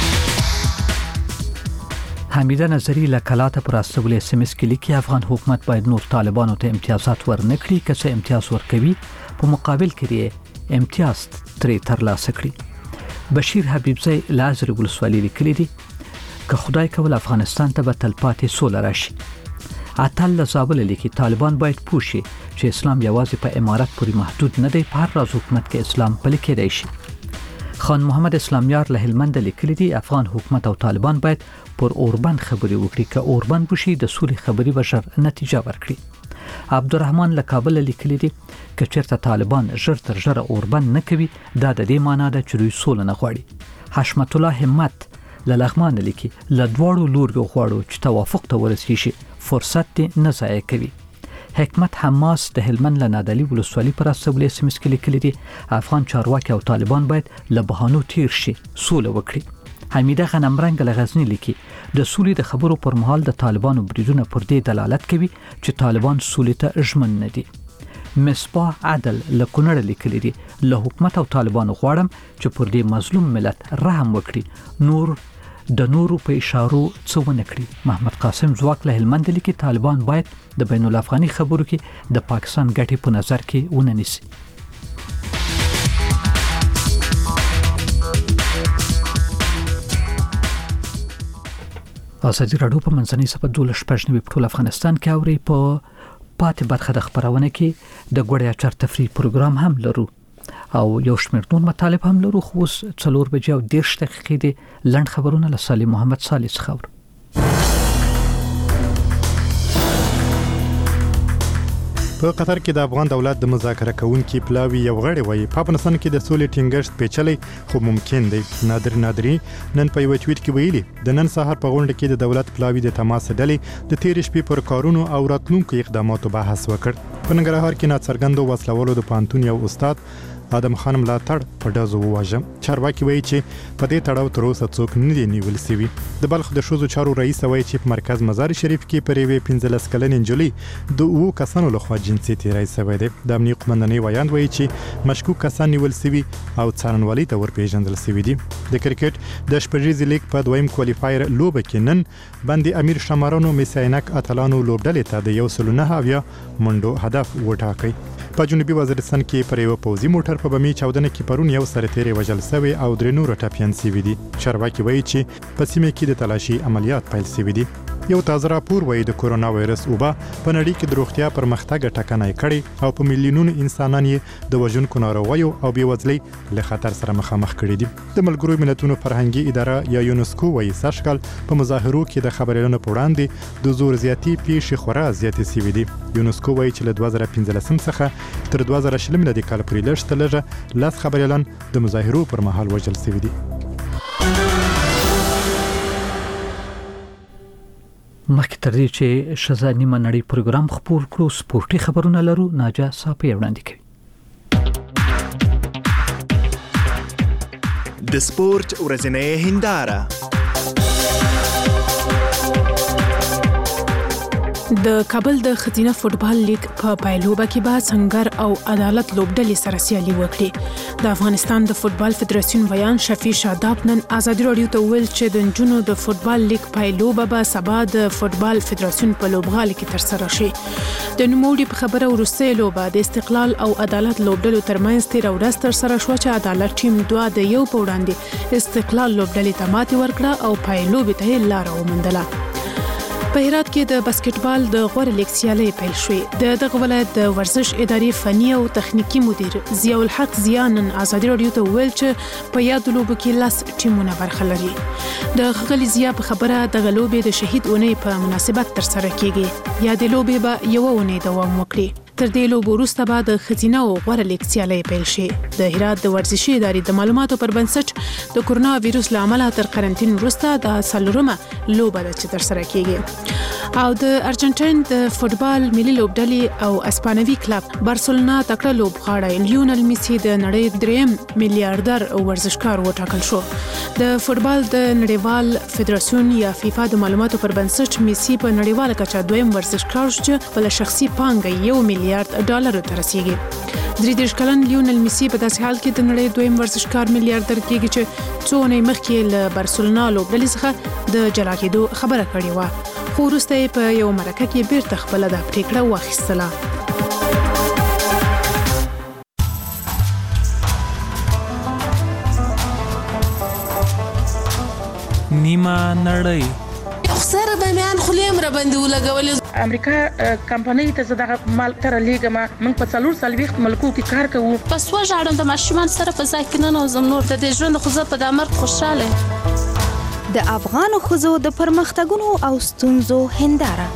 حمیده نظری له کلاته پر استولې اس ام اس کې لیکي افغان حکومت باید نور طالبانو ته امتیازات ورنکړي، که څه امتیاز ورکوي په مقابل کې امتیاز ترې ترلاسه کړي. بشیر حبیبزی لازر ولسوالي لیکلي دي که خدای کول افغانستان ته به تلپاتې سوله راشي. اتل له زابل لیکي طالبان باید پوه شي چې اسلام یوازې په امارت پورې محدود نه دی، په هر راز حکومت کې اسلام پلی کېدای شي. خان محمد اسلامیار له هلمند لیکلي دي افغان حکومت او طالبان باید پر اوربند خبرې وکړي، که اوربند وشي د سولې خبرې به ژر نتیجه ورکړي. عبدالرحمن له کابل لیکلي دي که چېرته طالبان ژر تر ژره اوربند نه کوي، دا د دې معنا ده چې دوی سوله نه غواړي. حشمت الله همت له لغمان لیکي له دواړو لوریو غواړو چې توافق ته ورسیږي، فرصت دې نه ضایع کوي. حکمت حماس د هلمند له نادعلي ولسوالي پر استولې اس ام اس کې لیکلي دي افغان چارواکي او طالبان باید له بهانو تیر شي، سوله وکړي. حمیده غنمرنګ له غزني لیکي د سولې د خبرو پر مهال د طالبانو بریدونه پر دې دلالت کوي چې طالبان سولې ته ژمن نه دي. مصباح عدل له کونړ لیکلي دي له حکومت او طالبانو غواړم چې پر دې مظلوم ملت رحم وکړي نور د نورو په اشارو څه ونه کړي. محمد قاسم ځواک له هلمند لیکي طالبان باید د بین الافغاني خبرو کې د پاکستان ګټې په نظر کې ونه نیسي. ازادي راډیو په منځنۍ سپه دولس شپږ نوي په ټول افغانستان کې اوري. په پاتې برخه د خبرونه کې د غوړیا چر تفریح پروګرام هم لرو او یو شمېر نور مطالب هم لرو. خو څلور بجې او دېرش دقیقې د لنډ خبرونه له صالح محمد صالح څخه اورو. په قطر کې د افغان دولت د مذاکره کوونکي پلاوی یو غړی وایي په افغانستان کې د سولې ټینګښت پیچلی خو ممکن دی. نادر نادری نن په یو ټویټ کې ویلي د نن سهار په غونډه کې د دولت پلاوی د تماس ډلې د تیر شپې پر کارونو او راتلونکو اقداماتو بحث وکړ. په ننګرهار کې ناڅرګندو وسلوالو د پانتون یو استاد آدم خان ملاتړ په ډزو وواژه. چارواکي وایي چې په دې تړاو تر اوسه څوک نه دي نیول شوي. د بلخ د ښځو چارو رئیس وایي چې په مرکز مزار شریف کې پر یوې پنځلس کلنې نجلۍ د اوو کسانو لخوا جنسي تیری شوی دی. د امنیې قومندانۍ ویاند وایي چې مشکوک کسان نیول شوي او څارنوالۍ ته ورپېژندل شوي دي. د کرکټ د شپږیزې لیګ په دویم کوالیفایر لوبه کې نن باندې امیر شمارانو میساینک اتلانو لوبډلې ته د یو سل نه اویا منډو هدف وټاکي. په جنوبي وزیرستان کې پر یو پوځي موټر په بمي چاودنه کې پرون یو سرتیری وژل شوی او درې نور ټپیان شوي دي. چارواکي وایي چې په سیمه کې د تلاشي عملیات پیل شوي دي. یو تازه راپور وایي د کورونا وایرس وبا په نړۍ کې د روغتیا پرمختګ ټکنۍ کړي او په میلیونونو انسانان یې د وژونکو ناروغیو او بېوزلۍ له خطر سره مخامخ کړي دي. د ملګرو ملتونو فرهنګي اداره یا یونسکو وایي سږ کال په مظاهرو کې د خبریالانو په وړاندې د زور زیاتي پیښې خورا زیاتې شوي دي. یونسکو وایي چې له دوه زره پنځلسم څخه تر دوه زره شلم لدې کال پورې لږ تر لږه لس خبریالان د مظاهرو پر مهال وژل شوي دي. مخکې تر دې چې ښځه نیمه نړۍ پروګرام خپور کړو سپورټي خبرونه لرو. ناجا صافي وړاندې کوي. د سپورت ورځنۍ هنداره. د کابل د ښځینه فوټبال لیګ په پایلوبه کې به سنگر او عدالت لوبډلې سره سیالي وکړي. د افغانستان د فوټبال فدراسیون ویان شفیع شاداب نن ازادي راډیو ته ویل چې د نجونو د فوټبال لیګ پایلوبه به سبا د فوټبال فدراسیون په لوبغالي کې ترسره شي. د نوموړي په خبره وروستۍ لوبه د استقلال او عدالت لوبډلو ترمنځ تېره ورځ ترسره شوه چې عدالت ټیم دوه د یو په وړاندې استقلال لوبډلې ته ماتې ورکړه او پایلوبې ته یې لاره وموندله. په هرات کې د باسکټبال د غوړ لیګ سیالي پیل شوې. د دغه ولایت د ورزش ادارې فني او تخنیکی مدیر ضیاء الحق ضیاء نن ازادي راډیو ته ویل چې په یاد لوبو کې لاس ټیمونه برخه لري. د ښاغلي ضیاء په خبره د لوبې د شهید اونۍ په مناسبت ترسره کیږي. یا د لوبې به یو اونۍ دوام وکړي. تر دې لوبو وروسته به د ښځینه او غوړ لیګ سیالي پیل شي. د هرات د ورزشي ادارې د معلوماتو پر بنسټ د کورونا وایرس له امله تر قرنټین وروسته د څلورمه لوبه ده چې ترسره کیږي. او د ارجنټاین د فوټبال ملي لوبډلې او اسپانوي کلب بارسلونا تکړه لوبغاړی لیونل میسی د نړۍ دریم میلیارډر ورزشکار وټاکل شو. د فوټبال د نړیوال فدراسیون یا فیفا د معلوماتو پر بنسټ میسی په نړیواله کچه دویم ورزشکار شو چې په شخصي پانګه یو میلیارډ ډالر ته رسیږي. درې دېرش کلن لیونل میسی په داسې حال کې د نړۍ دویم ورزشکار میلیارډر کېږي چې څو اونۍ مخکې له بارسلونا لوبډلې څخه د جلا کېدو خبره کړې وه. خو وروسته یې په یو مرکه کې بیرته خپله دا پریکړه واخیستله. نیمه نړۍ سره به میان خلیم را باندې ولګولې. امریکا کمپنۍ ته زه دغه مال تر لیږم. موږ په څلور څلوېښت ملکو کې کار کوو. پس وژاړم د ماشومان سره په ځای کې ننوځم. نور د دې ژوند خو زه په دا مرګ خوشحاله. د افغانو ښځو د پرمختګونو او ستونزو هنداره.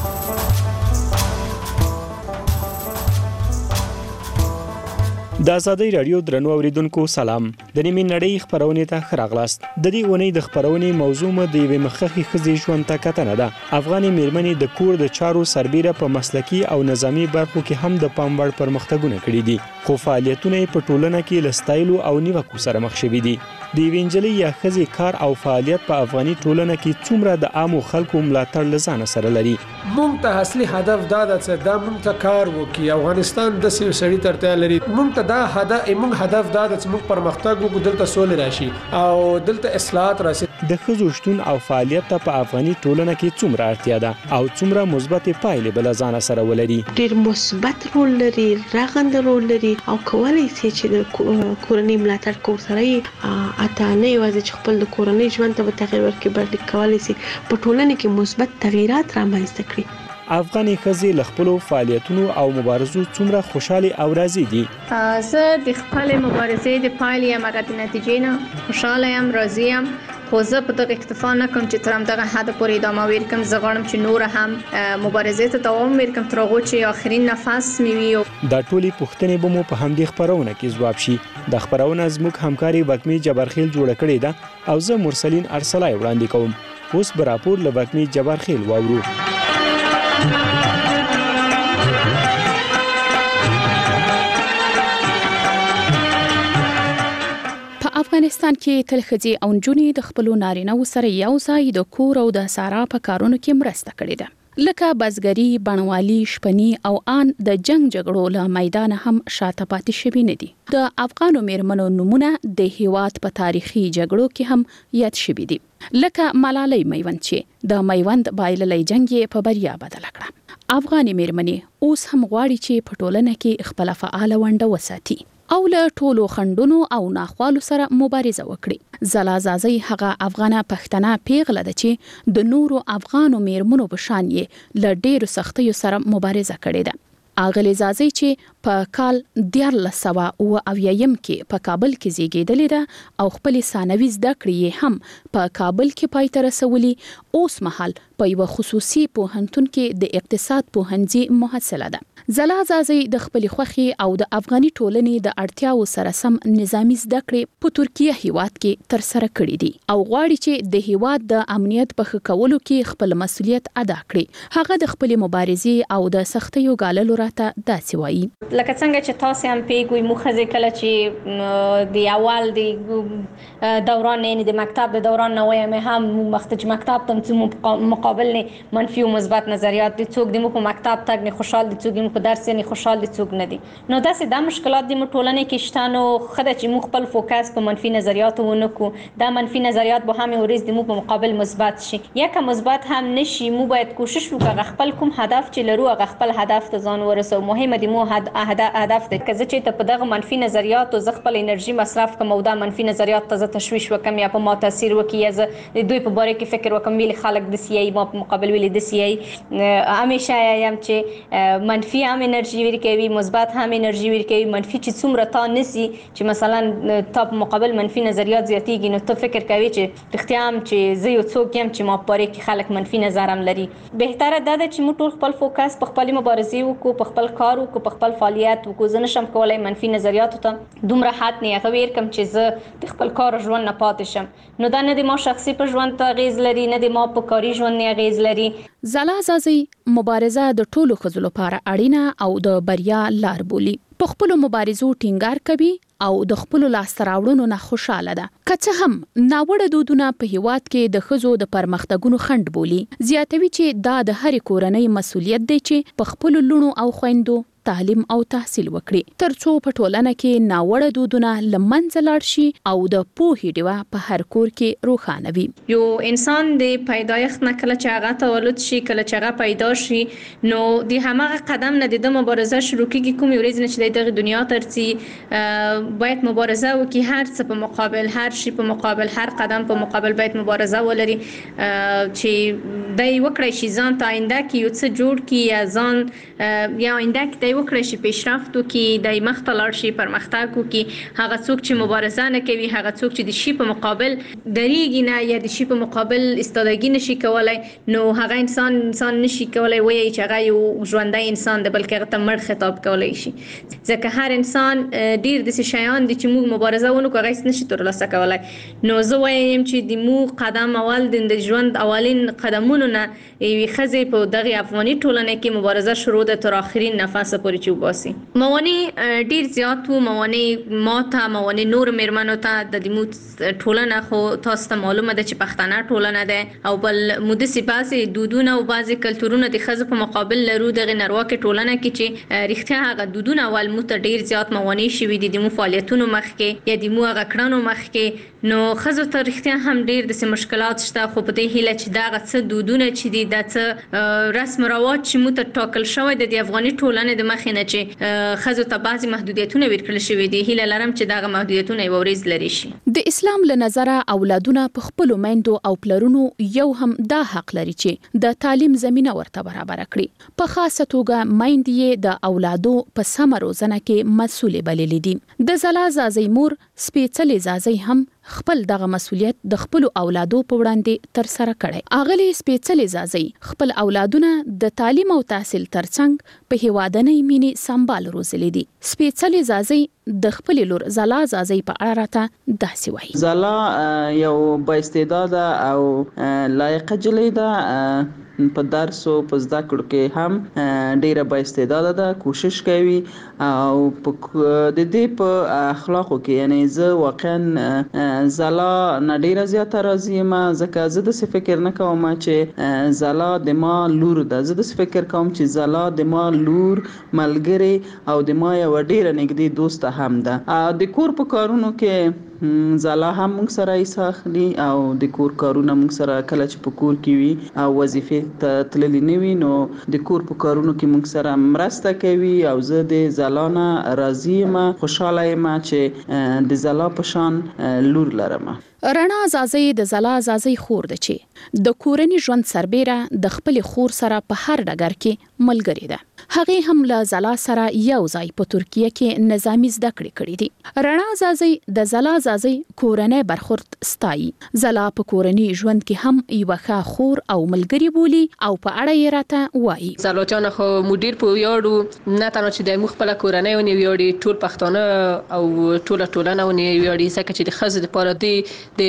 د ازادي رادیو درنو اوریدونکو سلام. د نیمه نړۍ خبرونه ته خراغلاست. د دې ونې د خبرونه موضوع م د یوې مخخي خزې ژوند ته کتنه ده. افغاني میرمنې د کور د چارو سربیره په مسلکی او نظامی برخو کې هم د پام وړ پرمختګونه کړي دي. خو فعالیتونه په ټولنه کې لستایلو او نیوکو سره مخ شوي دي. د یوې نجلۍ یا ښځې کار او فعالیت په افغاني ټولنه کې څومره د عامو خلکو ملاتړ له ځانه سره لري. مونږ ته اصلي هدف دا ده چې دا مونږ ته کار وکړي. افغانستان د سیو سړي ته اړتیا لري. مونږ ته دا هدف مونږ هدف دا ده چې مونږ پرمختګ وکړو، دلته سولې راشي او دلته اصلاحات راشي. د ښځو شتون او فعالیت ته په افغاني ټولنه کې څومره اړتیا ده او څومره مثبت پایلې به له ځانه سره ولري. ډېر مثبت رول لري، رغنده رول لري او کولی شي چې د کورنۍ ملاتړ کول سره اته نه یوازې چې خپل د کورنۍ ژوند ته به تغیر ورکړي، بلکې کولی شي په ټولنه کې مثبت تغیرات رامنځته کړي. افغاني ښځې له خپلو فعالیتونو او مبارزو څومره خوشاله او راضي دي؟ زه د خپلې مبارزې د پایلې یا هغه د نتیجې نه خوشاله یم، راضي یم. خو زه په دغه اکتفا نه کوم چې تر همدغه حد پورې ادامه ورکړم. زه غواړم چې نور هم مبارزې ته دوام ورکړم تر هغو چې آخرین نفس مې وي. دا ټولې پوښتنې به مو په همدې خپرونه کې ځواب شي. د خپرونه زموږ همکاري وګمي جبارخیل جوړه کړې ده او زه مرسلین ارسلای وړاندې کوم. اوس به راپور له وګمي جبارخیل واورو. افغانستان کې تل ښځې او نجونې د خپلو نارینه‌و سره یو ځای د کور او د سارا په کارونو کې مرسته کړې ده، لکه بزګري، بڼوالي، شپني او آن د جنگ جګړو له میدان هم شاته پاتې شوي نه دي. د افغانو میرمنو نومونه د هیواد په تاریخي جګړو کې هم یاد شوي دي، لکه ملالۍ میوند چې د میوند بایللی جنگ یې په بریا بدله کړه. افغاني میرمنې اوس هم غواړي چې په ټولنه کې خپل فعاله ونډه وساتي او له ټولو خندونو او ناخوالو سره مبارزه وکړي. زلا زازی هغه افغانه پښتنه پیغله ده چې د نورو افغانو میرمنو په شان یې له ډېرو سختیو سره مبارزه کړې ده. اغلی زازی چې په کال دیارلس سوه اوه اویایم کې په کابل کې زیږېدلې ده او خپل ثانوي زده کړې یې هم په کابل کې پای ته رسولي. اوس مهال په یو خصوصي پوهنتون کې د اقتصاد پوهنځي محصله ده. زلا زازی د خپل خوخي او د افغاني ټولنې د اړتیاو سره سم نظامی زده کړې په ترکیه هیواد کې تر سره کړې دي او غواړي چې د هیواد د امنیت په ښه کولو کې خپل مسؤلیت ادا کړي. هغه د خپل مبارزې او د سختیو ګاللو راته داسې وایي. لکه څنګه چې تاسو هم پیګوي مخزه کله چې د اول د دوران نه د مکتب د دوران نه وایم هم مختج مکتب تم مقابل نه منفي او مثبت نظریات دي. څوک د مو په مکتب تک نه خوشحال دي، څوک په درس نه خوشحال دي، څوک نه دي. نو داسې د مشکلات د ټولنې کې شته. نو خدای چې موږ خپل فوکس په منفي نظریاتو ونکو، دا منفي نظریات به هم ورز د مو په مقابل مثبت شي یا که مثبت هم نشي. مو باید کوشش وکړو خپل کوم هدف چې لرو هغه خپل هدف ته ځان ورسو. مهمه دی مو هدف دی که زه چې ته په دغه منفي نظریاتو زه خپل انرژي مصرف کوم او دا منفي نظریات ته زه تشویش وکم یا په ما تاثیر وکي یا زه د دوی په باره کې فکر وکم ویل خلک د سی ای ما په مقابل ویل د سی ای همیشه یم چې منفي هم انرژي ورکوي، مثبت هم انرژي ورکوي. منفي چې څومره تا نسی چې مثلا تا په مقابل منفي نظریات زیاتیږي نو ته فکر کوي چې رښتیا هم چې زه یو څوک یم چې ما پاره کې خلک منفي نظر هم لري. بهتره ده چې موږ ټول خپل فوکس په خپل مبارزې وکړو، په خپل کار وکړو، په خپل فعالیت وکړو. زه نشم کولای منفي نظریاتو ته دومره حد نه هغه ورکم چې زه د خپل کار ژوند نه پاتې شم. نو دا نه د ما شخصي په ژوند ته اغیز لري، نه د ما په کاري ژوند نه اغیز لري. زلا زازی مبارزه د ټولو ښځو لپاره اړینه او د بریا لار بولي. په خپل مبارزو ټینګار کوي او د خپل لاسته راوړنو نه خوشاله ده. که څه هم ناوړه دودونه په هیواد کې د ښځو د پرمختګونو خنډ بولي، زیاتوي چې دا د هر کورنۍ مسؤلیت دی چې په خپل لونو او خويندو تعلیم او تحصیل وکړي ترڅو په ټولنه کې ناوړه دودونه لمنځه لاړ شي او د پوهې ډیوه په هر کور کې روښانه وي. یو انسان د پیدایښت نه کله چې هغه تولد شي، کله چې هغه پیدا شي، نو د همغه قدم نه د مبارزه شروع کیږي. کوم ورځ نه چې دغه دنیا ترڅي باید مبارزه وکړي، هر څه په مقابل، هر شي په مقابل، هر قدم په مقابل باید مبارزه ولري چې دای وکړي شي ځان ته آینده کې یو څه جوړ کړي یا ځان یا آینده کې دای وکړي شي پیشرفت وکړي، دای مخته لاړ شي، پرمختګ وکړي. هغه څوک چې مبارزه نه کوي، هغه څوک چې د شي په مقابل دریږي نه یا د شي په مقابل استادګي نشي کولای، نو هغه انسان انسان نشي کولای وایي چې هغه یو ژوندۍ انسان دی، بلکې هغه ته مړ خطاب کولای شي. ځکه هر انسان ډیر د شیان دي چې موږ مبارزه ونه کوو هغه نشي ترلاسه کولای. نو زه وایم چې د مو قدم اول د ژوند اولین قدمونو نه یوې ښځې په دغه افغاني ټولنه کې مبارزه شروع ده تر اخرین نفس پورې چې وباسي. موانع ډیر زیات وو، موانع ماته موانع نور میرمنو ته د دې ټولنه خو تاسو ته معلومه ده چې پښتانه ټولنه ده او بل مده سپاسي دودونه او بعضي کلتورونه د خزو په مقابل لرو د غنرواکه ټولنه کې چې رښتیا هغه دودونه ول مو ته ډیر زیات موانع شوي دي د فعالیتونو مخ کې یا د مو هغه کړنو مخ کې، نو خزو ته رښتیا هم ډیر د مشکلات شته. خو په دې هیله چې دا غڅ دودونه چې دي د څه رسم رواج چې مو ته ټاکل شوی د افغاني ټولنې د مخ نه چې خزو ته بعضي محدودیتونه ورکړل شوی دي، هیله لرم چې دا محدودیتونه ورز لري شي. د اسلام له نظره اولادونه په خپل میندو او پلرونو یو هم دا حق لري چې د تعلیم زمينه ورته برابر کړي. په خاصه توګه میندې د اولادو په سم روزنه کې مسؤلې بللې دي. د زلا زازي مور سپېڅلې زازي هم خپل دغه مسؤلیت د خپل اولادو په وړاندې تر سره کړي. اغلی سپېڅلې زازي خپل اولادونه د تعلیم او تحصیل ترڅنګ په هیوادنۍ مینې سمبال روزلې دي. سپېڅلې زازي د خپل لور زلا زازي په اړه راته داسې وایي. زلا یو با استعداد او لایق جلې ده، په درس او په زده کړو کې هم ډیره با استعداد ده، کوشش کوي او د دې په اخلاقو کې یعنی زه واقعا زلا نه ډیره زیاته راضی یم، ځکه زه د فکر نه کوم چې زلا د ما لور ده، زه د فکر کوم چې زلا د ما لور ملګری او د ما یو ډیره نږدې دوست هم ده. د کور په کارونو کې زلا هم موږ سره ایساخلی او د کور کارونه موږ سره کله چې په کور کې وي او وظیفه ته تللی نه وي نو د کور په کارونو کې موږ سره مرسته کوي او زه د زلا نه راضی یم، خوشاله یم چې د زلا په شان لور لرم. رڼا زازي د زلا زازي خور ده چې د کورنۍ ژوند سربېره د خپل خور سره په هر ډګر کې ملګری ده. هغه هم له زلا سره یو ځای په ترکیه کې نظامی زده کړې کړې دي. رڼا زازي د زلا زازي کورنۍ برخورد ستایي. زلا په کورنۍ ژوند کې هم یو ښه خور او ملګری بولی او په اړه یې راته وایي. زلا جان خو مدیر په ویاړو نه تنه چې د مخ خپل کورنۍ ونی ویاړي، ټول پښتانه او ټول ټولنه ونی ویاړي، ځکه چې د خزې لپاره دی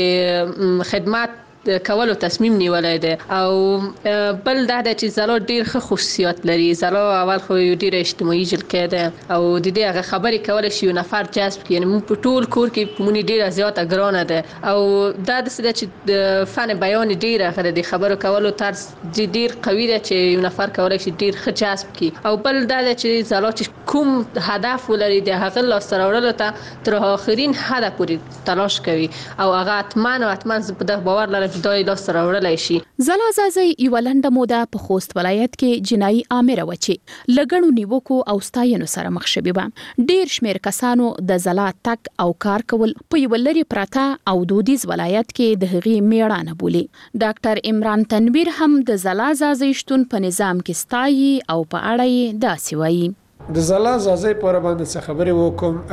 د خدمات کولو تصمیم نیولای دی. او بل دا د چې زلا ډیر ښه خصوصیات لري. زلا اول خو یو ډیر اجتماعي جلکه ده او د دې هغه خبرې کول شي یو نفر جذب کړي، یعنی په ټول کور کې مونږ ډیره زیاته ګرانه ده او دا د څه چې د فن بیان ډیره غره د خبرو کولو طرز ډیر قوي ده چې یو نفر کولای شي ډیر ښه جذب کړي. او بل دا چې زلا چې کوم هدف ولري د هغه لاسته راوړلو ته تر اخرین حد پورې تلاش کوي او هغه اتمن او اتمن په دغه باور لري دای لاس راوړلای شي. زلا زازي یو لنډه موده په خوست ولایت کې جنایي امر وچی لګړو نیوکو او ستاینو سره مخ شوی و. ډیر شمیر کسانو د زلا تک او کار کول په یو لری پراته او دودیز ولایت کې د هغې میړانه بولی. ډاکټر عمران تنویر هم د زلا زازي شتون په نظام کې ستایي او په اړه یې داسې وایي. د زلا زازي پر باندې څه خبرې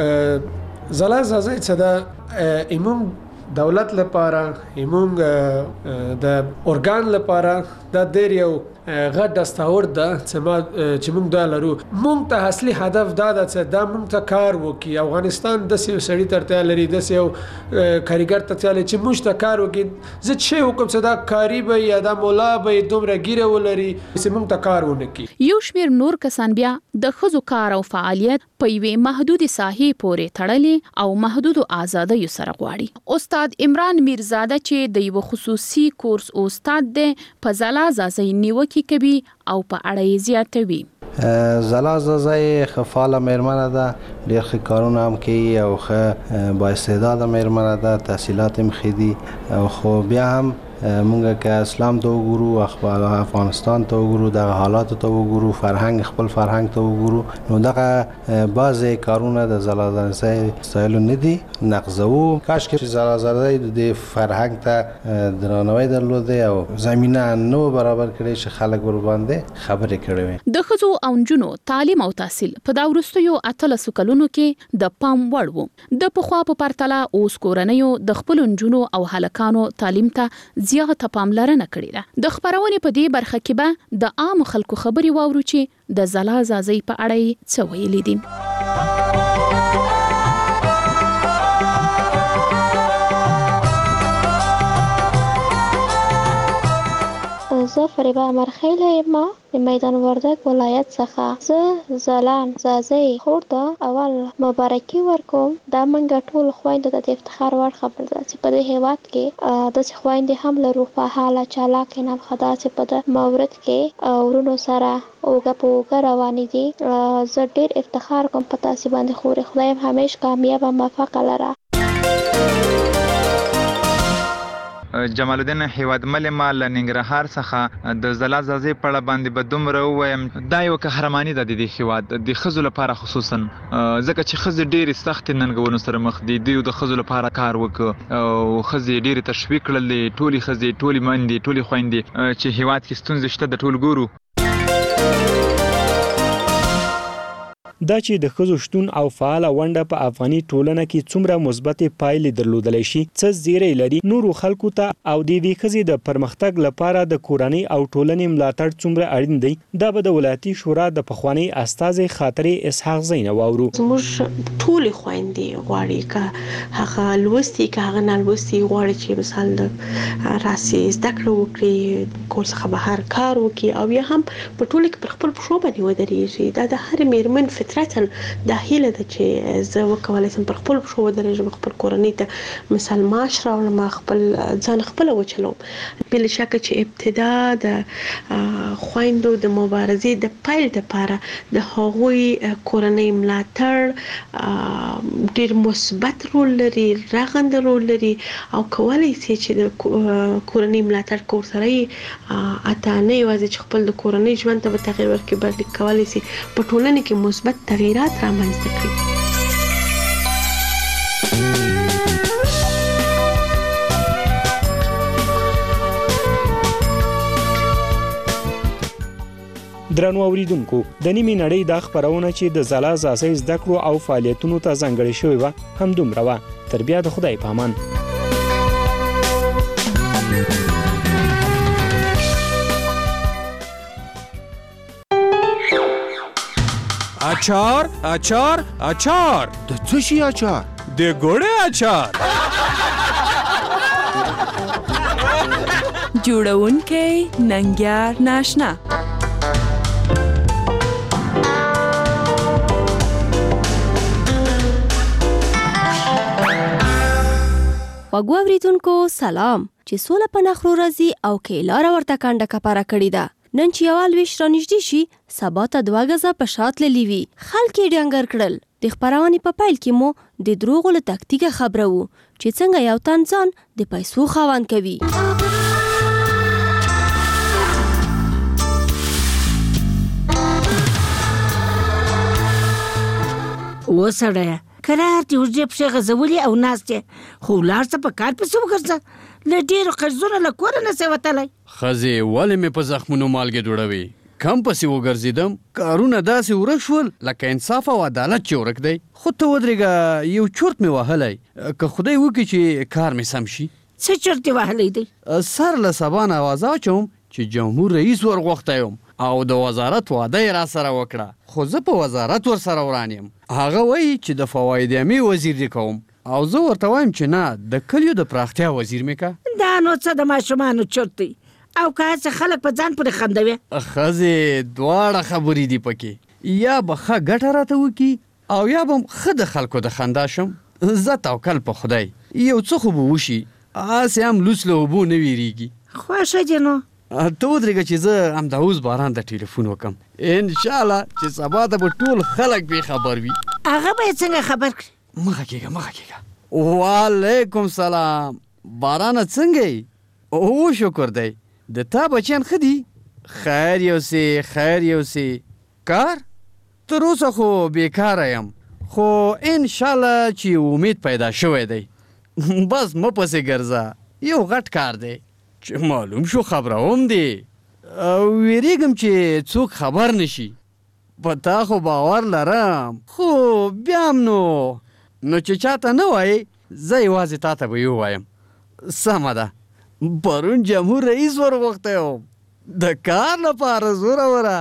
وکم. زلا زازي څه ده ایمون دولت لپاره ایمونګ د اورګان لپاره دا ډیر یو غټ دستاورد ده چې ما چې موږ دا لرو. موږ ته اصلي هدف دا ده چې دا موږ ته کار وکړي. افغانستان د سیو سړی ترته لري، د سیو کاریګر ته چاله چې موږ ته کار وکړي. زه چې حکم چې دا کاری به یا دا مولا به دومره ګیره ولري چې موږ ته کار ونه کړي. یو شمیر نور کسان بیا د خزو کار او فعالیت په یوې محدودې ساحې پورې تړلې او محدودو آزادیو سره غواړي. استاد عمران میرزاده چې د یو خصوصي کورس استاد دی په زلا زازي نیوکه کوي او په اړه یې زیاتوي. زلا زازي خفاله میرمنه ده، ډېر ښه کارونه هم کوي او ښه با استعداده میرمنه ده، تحصیلات هم ښه دي. خو بیا هم مونږ که اسلام ته وګورو، خپل افغانستان ته وګورو، دغه حالات ته وګورو، فرهنګ خپل فرهنګ ته وګورو، نو دغه بعضی کارونه د زلا زازي ستایلو نه دي، نقضوو. کاش کې زلا زازي د فرهنګ ته درناوی درلوده او زمينه نو برابر کړي چې خلک ور باندې خبرې کړي وي. د خزو او نجونو تعلیم او تحصیل په دا وروستیو اتلسو کلونو کې د پام وړ وو. د پخوا په پرتله اوس کورنیو د خپل نجونو او هلکانو تعلیم ته زیاته پاملرنه کړې ده. د خبرونې په دې برخه کې به د عام خلکو خبري واورو چې د زلا زازي په اړه څه ویلي دي. زه فریبا مرخیله یم د میدان وردګ ولایت څخه. زه زلان زازی خور ته اول مبارکي ورکوم. دا منګه ټول خويندو ته د افتخار وړ خبره ده چې په دې هیواد کې د خويندې هم لرو په حاله چالاک نه خدا چې په د مورد کې ورونو سره اوګه په اوګه روانې دي. زه ډیر افتخار کوم په تاسو باندې. خوري خدای همیش کامیاب او موفق لره. جمال الدین هیوادمل ما له ننګرهار څخه د زلا زازي په اړه باندې به دومره ووایم. دا یو قهرماني ده د دې هیواد د ښځو لپاره خصوصا ځکه چې ښځې ډېرې سختې ننګونو سره مخ دي. دوی د ښځو لپاره کار وکړ او ښځې ډېرې تشویق کړلې. ټولې ښځې ټولې میندې ټولې خویندې چې هیواد کې ستونزې شته د ټول ګورو. دا چې د ښځو شتون او فعاله ونډه په افغاني ټولنه کې څومره مثبتې پایلې درلودلی شي، څه زیری لري نورو خلکو ته او د یوې ښځې د پرمختګ لپاره د کورنۍ او ټولنې ملاتړ څومره اړین دی، دا به د ولایتي شورا د پخواني استازي خاطرې اسحاق زینه واورو. زموږ ټولې خویندې غواړي که هغه لوستي که هغه نه لوستي غواړي چې مثال د راسي زده کړه وکړي، کور څخه بهر کار وکړي او یا هم په ټوله کې پر خپل پښو باندې ودرېږي. دا د هرې مېرمن فطرتاً دا هیله ده چې زه وکولای شم پر خپل پښو ودرېږم، خپل کورنۍ ته مثال معاش راوړم، خپل ځان خپله وچلوم. بې شکه چې ابتدا د خویندو د مبارزې د پیل دپاره د هغوی کورنۍ ملاتړ ډېر مثبت رول لري، رغنده رول لري او کولی شي چې د کورنۍ ملاتړ کور سره یې اته نه یوازې چې خپل د کورنۍ ژوند ته به تغیر ورکړي بلکې کولی شي په ټولنه کې مثبت تغییرات رامنځته کړي. درنو اوریدونکو، د نیمې نړۍ دا خپرونه چې د زلا زاسي زده کړو او فعالیتونو ته ځانګړې شوې وه همدومره وه. تر بیا د خدای په امان. اچار اچار اچار د څه شي اچار؟ د ګوړې اچار. جوړونکی ننګیار ناشنا. وګو اوریدونکو سلام. چې سوله په نخرو راځي او کې لاره ورته کنډه کپاره کړې ده. نن چې یوال ویش رانږدې شي سبا ته دوه غزه په شا تللي وي. خلک یې ډنګر کړل. د خپرونې په پیل کې مو د دروغو له تکتیکه خبره وو چې څنګه یو تن ځان د پیسو خاوند کوي. وسړیه قرار دې اوس دې پښې غځولې او ناست یې، خو ولاړ څه په کار پسې وګرځه. له ډېرو قرضونو له کوره نسې وتلی. ښځې ولې مې په زخمونو مالګې دوړوي؟ کم پسې وګرځېدم، کارونه داسې ورک شول لکه انصاف او عدالت چې ورک دی. خو ته ودرېږه، یو چورت مې وهلی، که خدای وکړي چې کار مې سم شي. څه چورت یې وهلی دی؟ سر له سبا نه آوازه اچوم چې جمهور رئیس ورغوښتی یم او د وزارت وعده یې را سره وکړه، خو زه په وزارت ور سره وران یم. هغه وایي چې د فواید عامې وزیر دې کوم او زه ورته وایم چې نه، د کلیو د پراختیا وزیر مې که. دا نو څه د ماشومانو چورت دی او که هسې خلک په ځان پورې خندوي. ښځې دواړه خبرې دي پکې، یا به ښه ګټه راته وکړي او یا به ښه د خلکو د خندا شم. زه توکل په خدای، یو څه خو به وشي. هسې هم لوڅ له اوبو نه ویریږي. خوښه دې نو. ته ودرېږه چې زه همدا اوس باران ته ټلیفون وکړم، انشاءالله چې سبا ته به ټول خلک بې خبر وي. هغه به یې څنګه خبر کړي؟ مخه کېږه مخه کېږه. وعلیکم سلام. بارانه څنګه یې؟ او شکر دی. د تا بچیان ښه دي؟ خیر یوسې خیر یوسې. کار؟ تر اوسه خو بیکاره یم، خو انشاءالله چې امید پیدا شوی دی. بس مه پسې ګرځه، یو غټ کار دی چې معلوم شو خبروم دی. ویریږم چې څوک خبر نشي. په تا خو باور لرم، خو بیا هم نو نو چې چاته نه وایي زه یوازې تا ته به یې ووایم. سمه ده، پرون جمهور رئیس ورغوښتی وم د کار لپاره زوروره.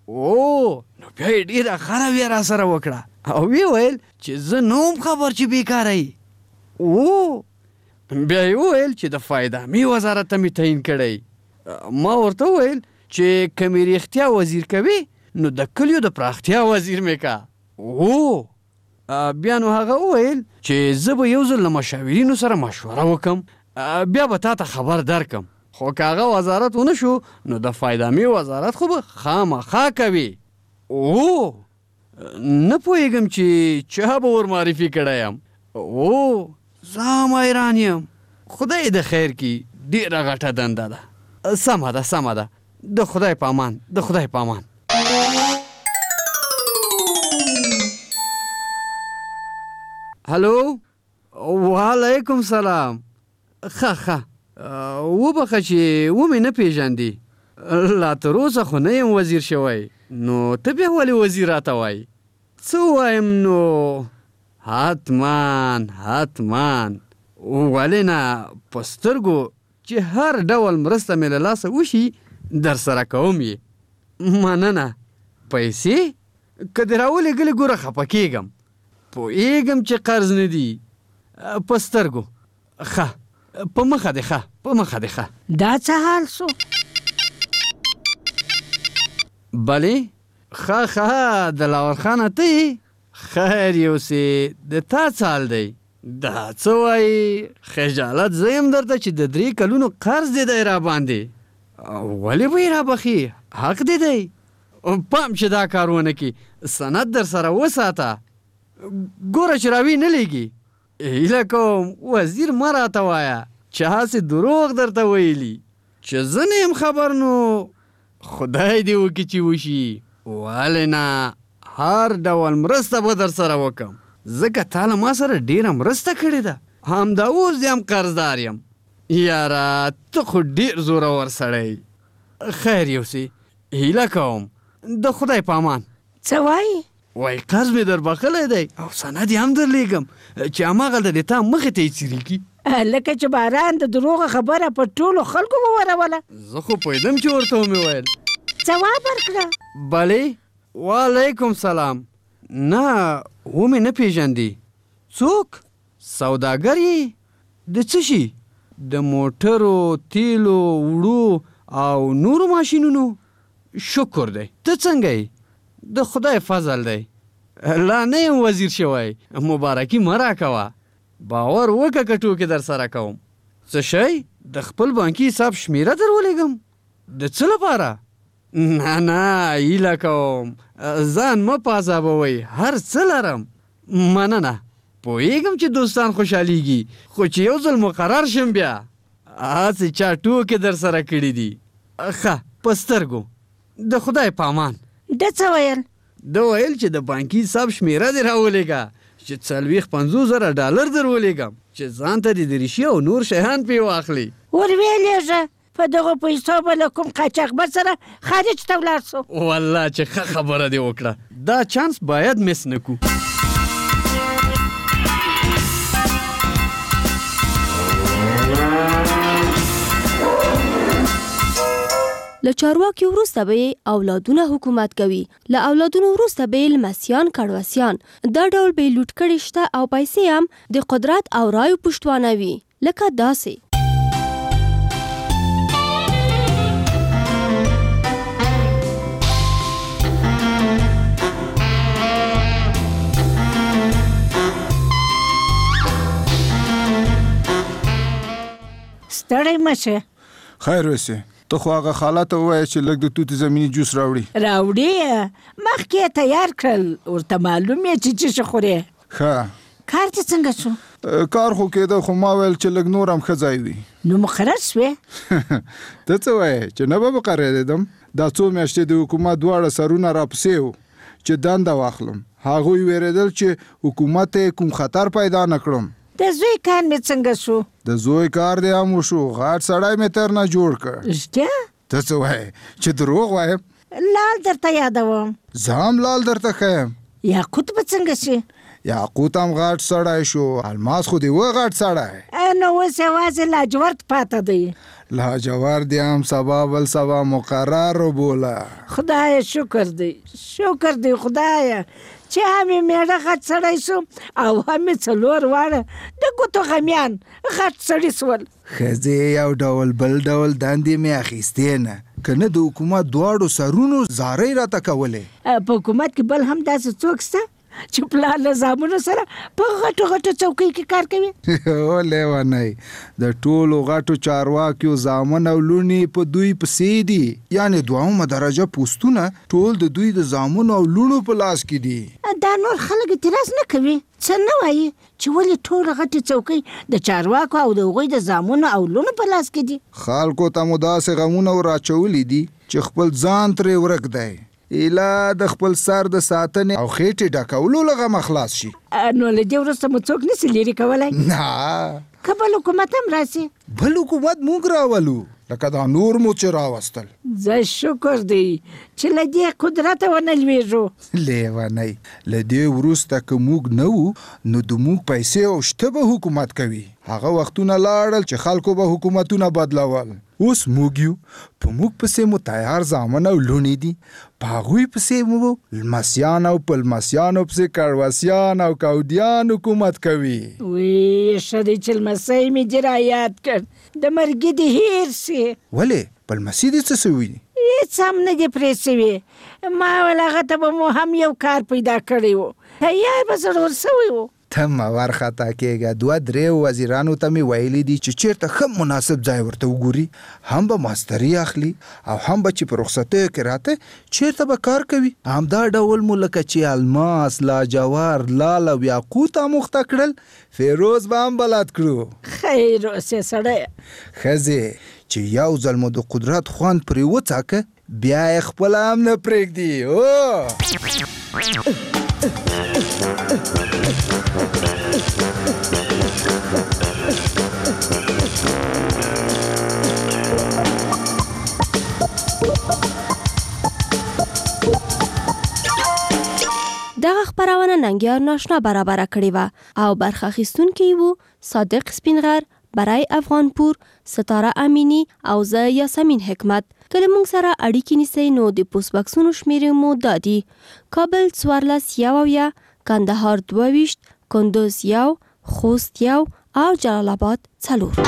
او نو بیا یې ډېره ښه رویه را سره وکړه او ویې ویل چې زه نه وم خبر چې بېکاره یې. او بیا یې وویل چې د فایده عامې وزارت ته مې تعین کړی. ما ورته وویل چې که مې رښتیا وزیر کوي نو د کلیو د پراختیا وزیر مې کا. او بیا نو هغه وویل چې زه به یو ځل له مشاورینو سره مشوره وکم بیا به تا ته خبر درکم. خو که هغه وزارت ونه شو نو د فایدامي وزارت خو به خامخا کوي. او نه پوهېږم چې چا به ور معرفي کړی یم. او زه هم حیران یم. خدای د خیر کي ډېره غټه دنده ده. سمه ده سمه ده. د خدای په امان د خدای په امان. هلو وعلیکم سلام. ښه ښه وبخه چې ومې نه پېژندې. لا تر اوسه خو نه یم وزیر شوی نو ته بیا ولې وزیر راته وایي؟ څه ووایم نو؟ حتمان حتمان. ولې نه په سترګو چې هر ډول مرسته مې له لاسه وشي در سره کوم یې. مننه. پیسې که دې راولېږلې ګوره خفه کېږم. پوهېږم چې قرض نه دي. په سترګو. ښه په مخه دې ښه په مخه دې ښه. دا څه حال سو؟ بلې ښه ښه دلاور خانه ته یې؟ خیر یوسې د تا څه حال دی؟ دا څه وایي خجالت زه یم درته چې د درې کلونو قرض دې دی را باندې. ولې به یې را بخي؟ حق دې دی. پام چې دا کار ونه کړي سند در سره وساته. ګوره چې راوي نه لېږي. هیله کوم وزیر مه راته وایه چې هسې دروغ درته ویلي. چې زه نه یم خبر نو خدای دې وکړي چې وشي. ولې نه هر ډول مرسته به در سره وکم ځکه تا له ما سره ډېره مرسته کړې ده. همدا اوس دې هم قرضدار یم. یاره ته خو ډېر زورور سړی. خیر یوسې هیله کوم د خدای په امان. څه وایي؟ وایي قرض مې در بخلی دی او سند یې هم درلېږم چې هماغلته دې تا مخې ته یې څیرېږي. لکه چې باران د دروغه خبره په ټولو خلکو ووروله. زه خو پوهېدم چې ورته ومې ویل. ځواب ورکړه. بلې وعلیکم سلام. نه ومې نه پېژندې. څوک؟ سوداګر یې؟ د څه شي؟ د موټرو تیلو وړو او نورو ماشینونو؟ شکر دی. ته څنګه یې؟ د خدای فضل دی. لا نه یم وزیر شوی. مبارکي مه راکوه. باور وکړه که ټوکې در سره کوم. څه شی؟ د خپل بانکي حساب شمیره در ولېږم؟ د څه لپاره؟ نه نه هیله کوم ځان مه په عذابوئ. هر څه لرم. مننه. پوهېږم چې دوستان خوشحالیږي خو چې یو ځل مقرر شم بیا هسې چا ټوکې در سره کړي دي. ښه په سترګو. د خدای په امان. ده څه ویل؟ ده ویل چې د بانکي حساب شمیره دې راولېږه چې څلوېښت پنځوس زره ډالر در ولېږم چې ځان ته دې دریشي او نور شیان پرې واخلي. ور ویلېږه په دغو پیسو به له کوم قاچاقبر سره خارج ته ولاړ سو. والله چې ښه خبره دې وکړه. دا چانس باید مس نه کړو. له چارواکي وروسته به اولادونه حکومت کوي. له اولادونو وروسته به لمسیان کډوسیان. دا ډول به لوټ کړي شته او پیسې هم د قدرت او رایو پشتوانه وي. لکه داسې ستړی مشه. خیر وسې ته خو هغه خاله ته ووایه چې لږ د توت زمیني جوس راوړي. راوړي مخکې یې تیار کړل. ورته معلوم یې چې څه خورې. ښه کار دې څنګه شو؟ کار خو کېده خو ما ویل چې لږ نور هم ښه ځای وي. نو مقرر شوې؟ ته څه وایې چې نه به مقررېدم؟ دا څو میاشتې د حکومت دواړه سرونه راپسې وو چې دنده واخلم. هغوی ویرېدل چې حکومت یې کوم خطر پیدا نه کړم. د زوی کار مې څنګه شو؟ د زوی کار دې هم وشو. غټ سړی مې تر نه جوړ کړ. رښتیا؟ ته څه وایې چې دروغ وایم؟ لال درته یادوم. زه هم لال درته ښیم. یاقوت به څنګه شي؟ یاقوت هم غټ سړی شو. الماس خو دې و غټ سړی. نو اوس یوازې لاجورد پاته دی. لاجورد یې هم سبا بل سبا مقرر وبوله. خدای شکر دی شکر دی خدایه چې هم یې میړه غټ سړی شو او هم یې څلور واړه د ګوتو غمیان غټ سړي سول. ښځې یو ډول بل ډول دندې مې اخیستې نه، که نه د حکومت دواړو سرونو زارۍ راته کولې. په حکومت کې بل هم داسې څوک شته چې پلار له زامنو سره په غټو غټو چوکۍ کې کار کوي؟ او لیونی، د ټولو غټو چارواکیو زامن او لوڼې په دوی پسې دي، یعنې دوهمه درجه پوستونه ټول د دوی د زامنو او لوڼو په لاس کې دي. دا نور خلک اعتراض نه کوي؟ څه نه وایي چې ولې ټوله غټې چوکۍ د چارواکو او د هغوی د زامنو او لوڼو په لاس کې دي؟ خلکو ته مو داسې غمونه وراچولي دي چې خپل ځان ترې ورک دی، ایله د خپل سر د ساتنې او خېټې ډکولو له غمه خلاص شي. نو له دې وروسته مو څوک نسي لرې کولی؟ نه، که بل حکومت هم راسي؟ بل حکومت موږ راولو، لکه دا نور مو چې راوستل. زه شکر دی چې له دې قدرته ونه لوېږو. لیونی، له دې وروسته که موږ نه وو نو د موږ پیسې او شته به حکومت کوي. هغه وختونه لاړل چې خلکو به حکومتونه بدلول. اوس موږ یو، په موږ پسې مو تیار زامن او لوڼې دي، په هغوی پسې مو لمسیان او په لمسیانو پسې کړوسیان او کودیان حکومت کوي. وی ښه دی چې لمسی مې دې رایاد کړ، د مرګي دې هېر سي. ولې په لمسي دې څه سوي؟ هېڅ هم نه دې پرې سوي، ما ویل هغه ته به مو هم یو کار پیدا کړی و، تیار به ضرور سوی و. ته مه ورخطا کېږه، دوه درې وزیرانو ته مې ویلي دي چې چېرته ښه مناسب ځای ورته وګوري، هم به ماستري اخلي او هم به چې په رخصتیو کې راته چېرته به کار کوي. همدا ډول مو لکه چې الماس، لاجوار، لال او یاقوت آموخته کړل، فیروز به هم بلد کړو. خیر اوسې سړی. ښځې چې یو ځل مو د قدرت خوند پرې وڅاکه بیا یې خپله هم نه پرېږدي. دغه خبرونه ننګیار ناشنا برابر کړې و او برخه اخیستونکي وو صادق سپینغر، برای افغانپور، ستاره امینی او زه یاسمین حکمت. کله موږ سره اړیکې نیسئ نو د پوسټ بکسونو شمیرې مو دا دي: کابل څوارلس یو اویا، کندهار دوه ویشت، کندوز یو، خوست یو او جلال آباد څلور.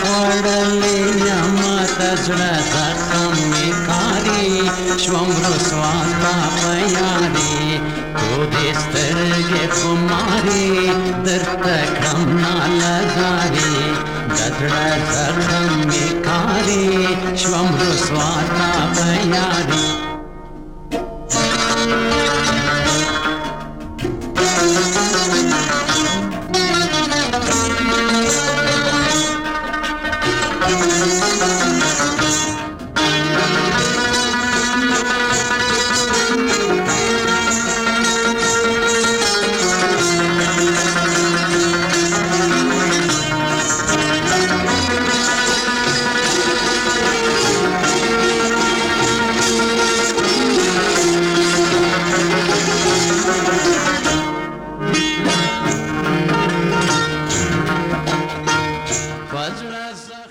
خوړلې نعمت زړه زخم مې کاري شوم رسوا ستا په یاري تودې سترګې خماري درته کړم ناله زاري د زړه زخم مې کاري شوم رسوا ستا په یاري Thank you.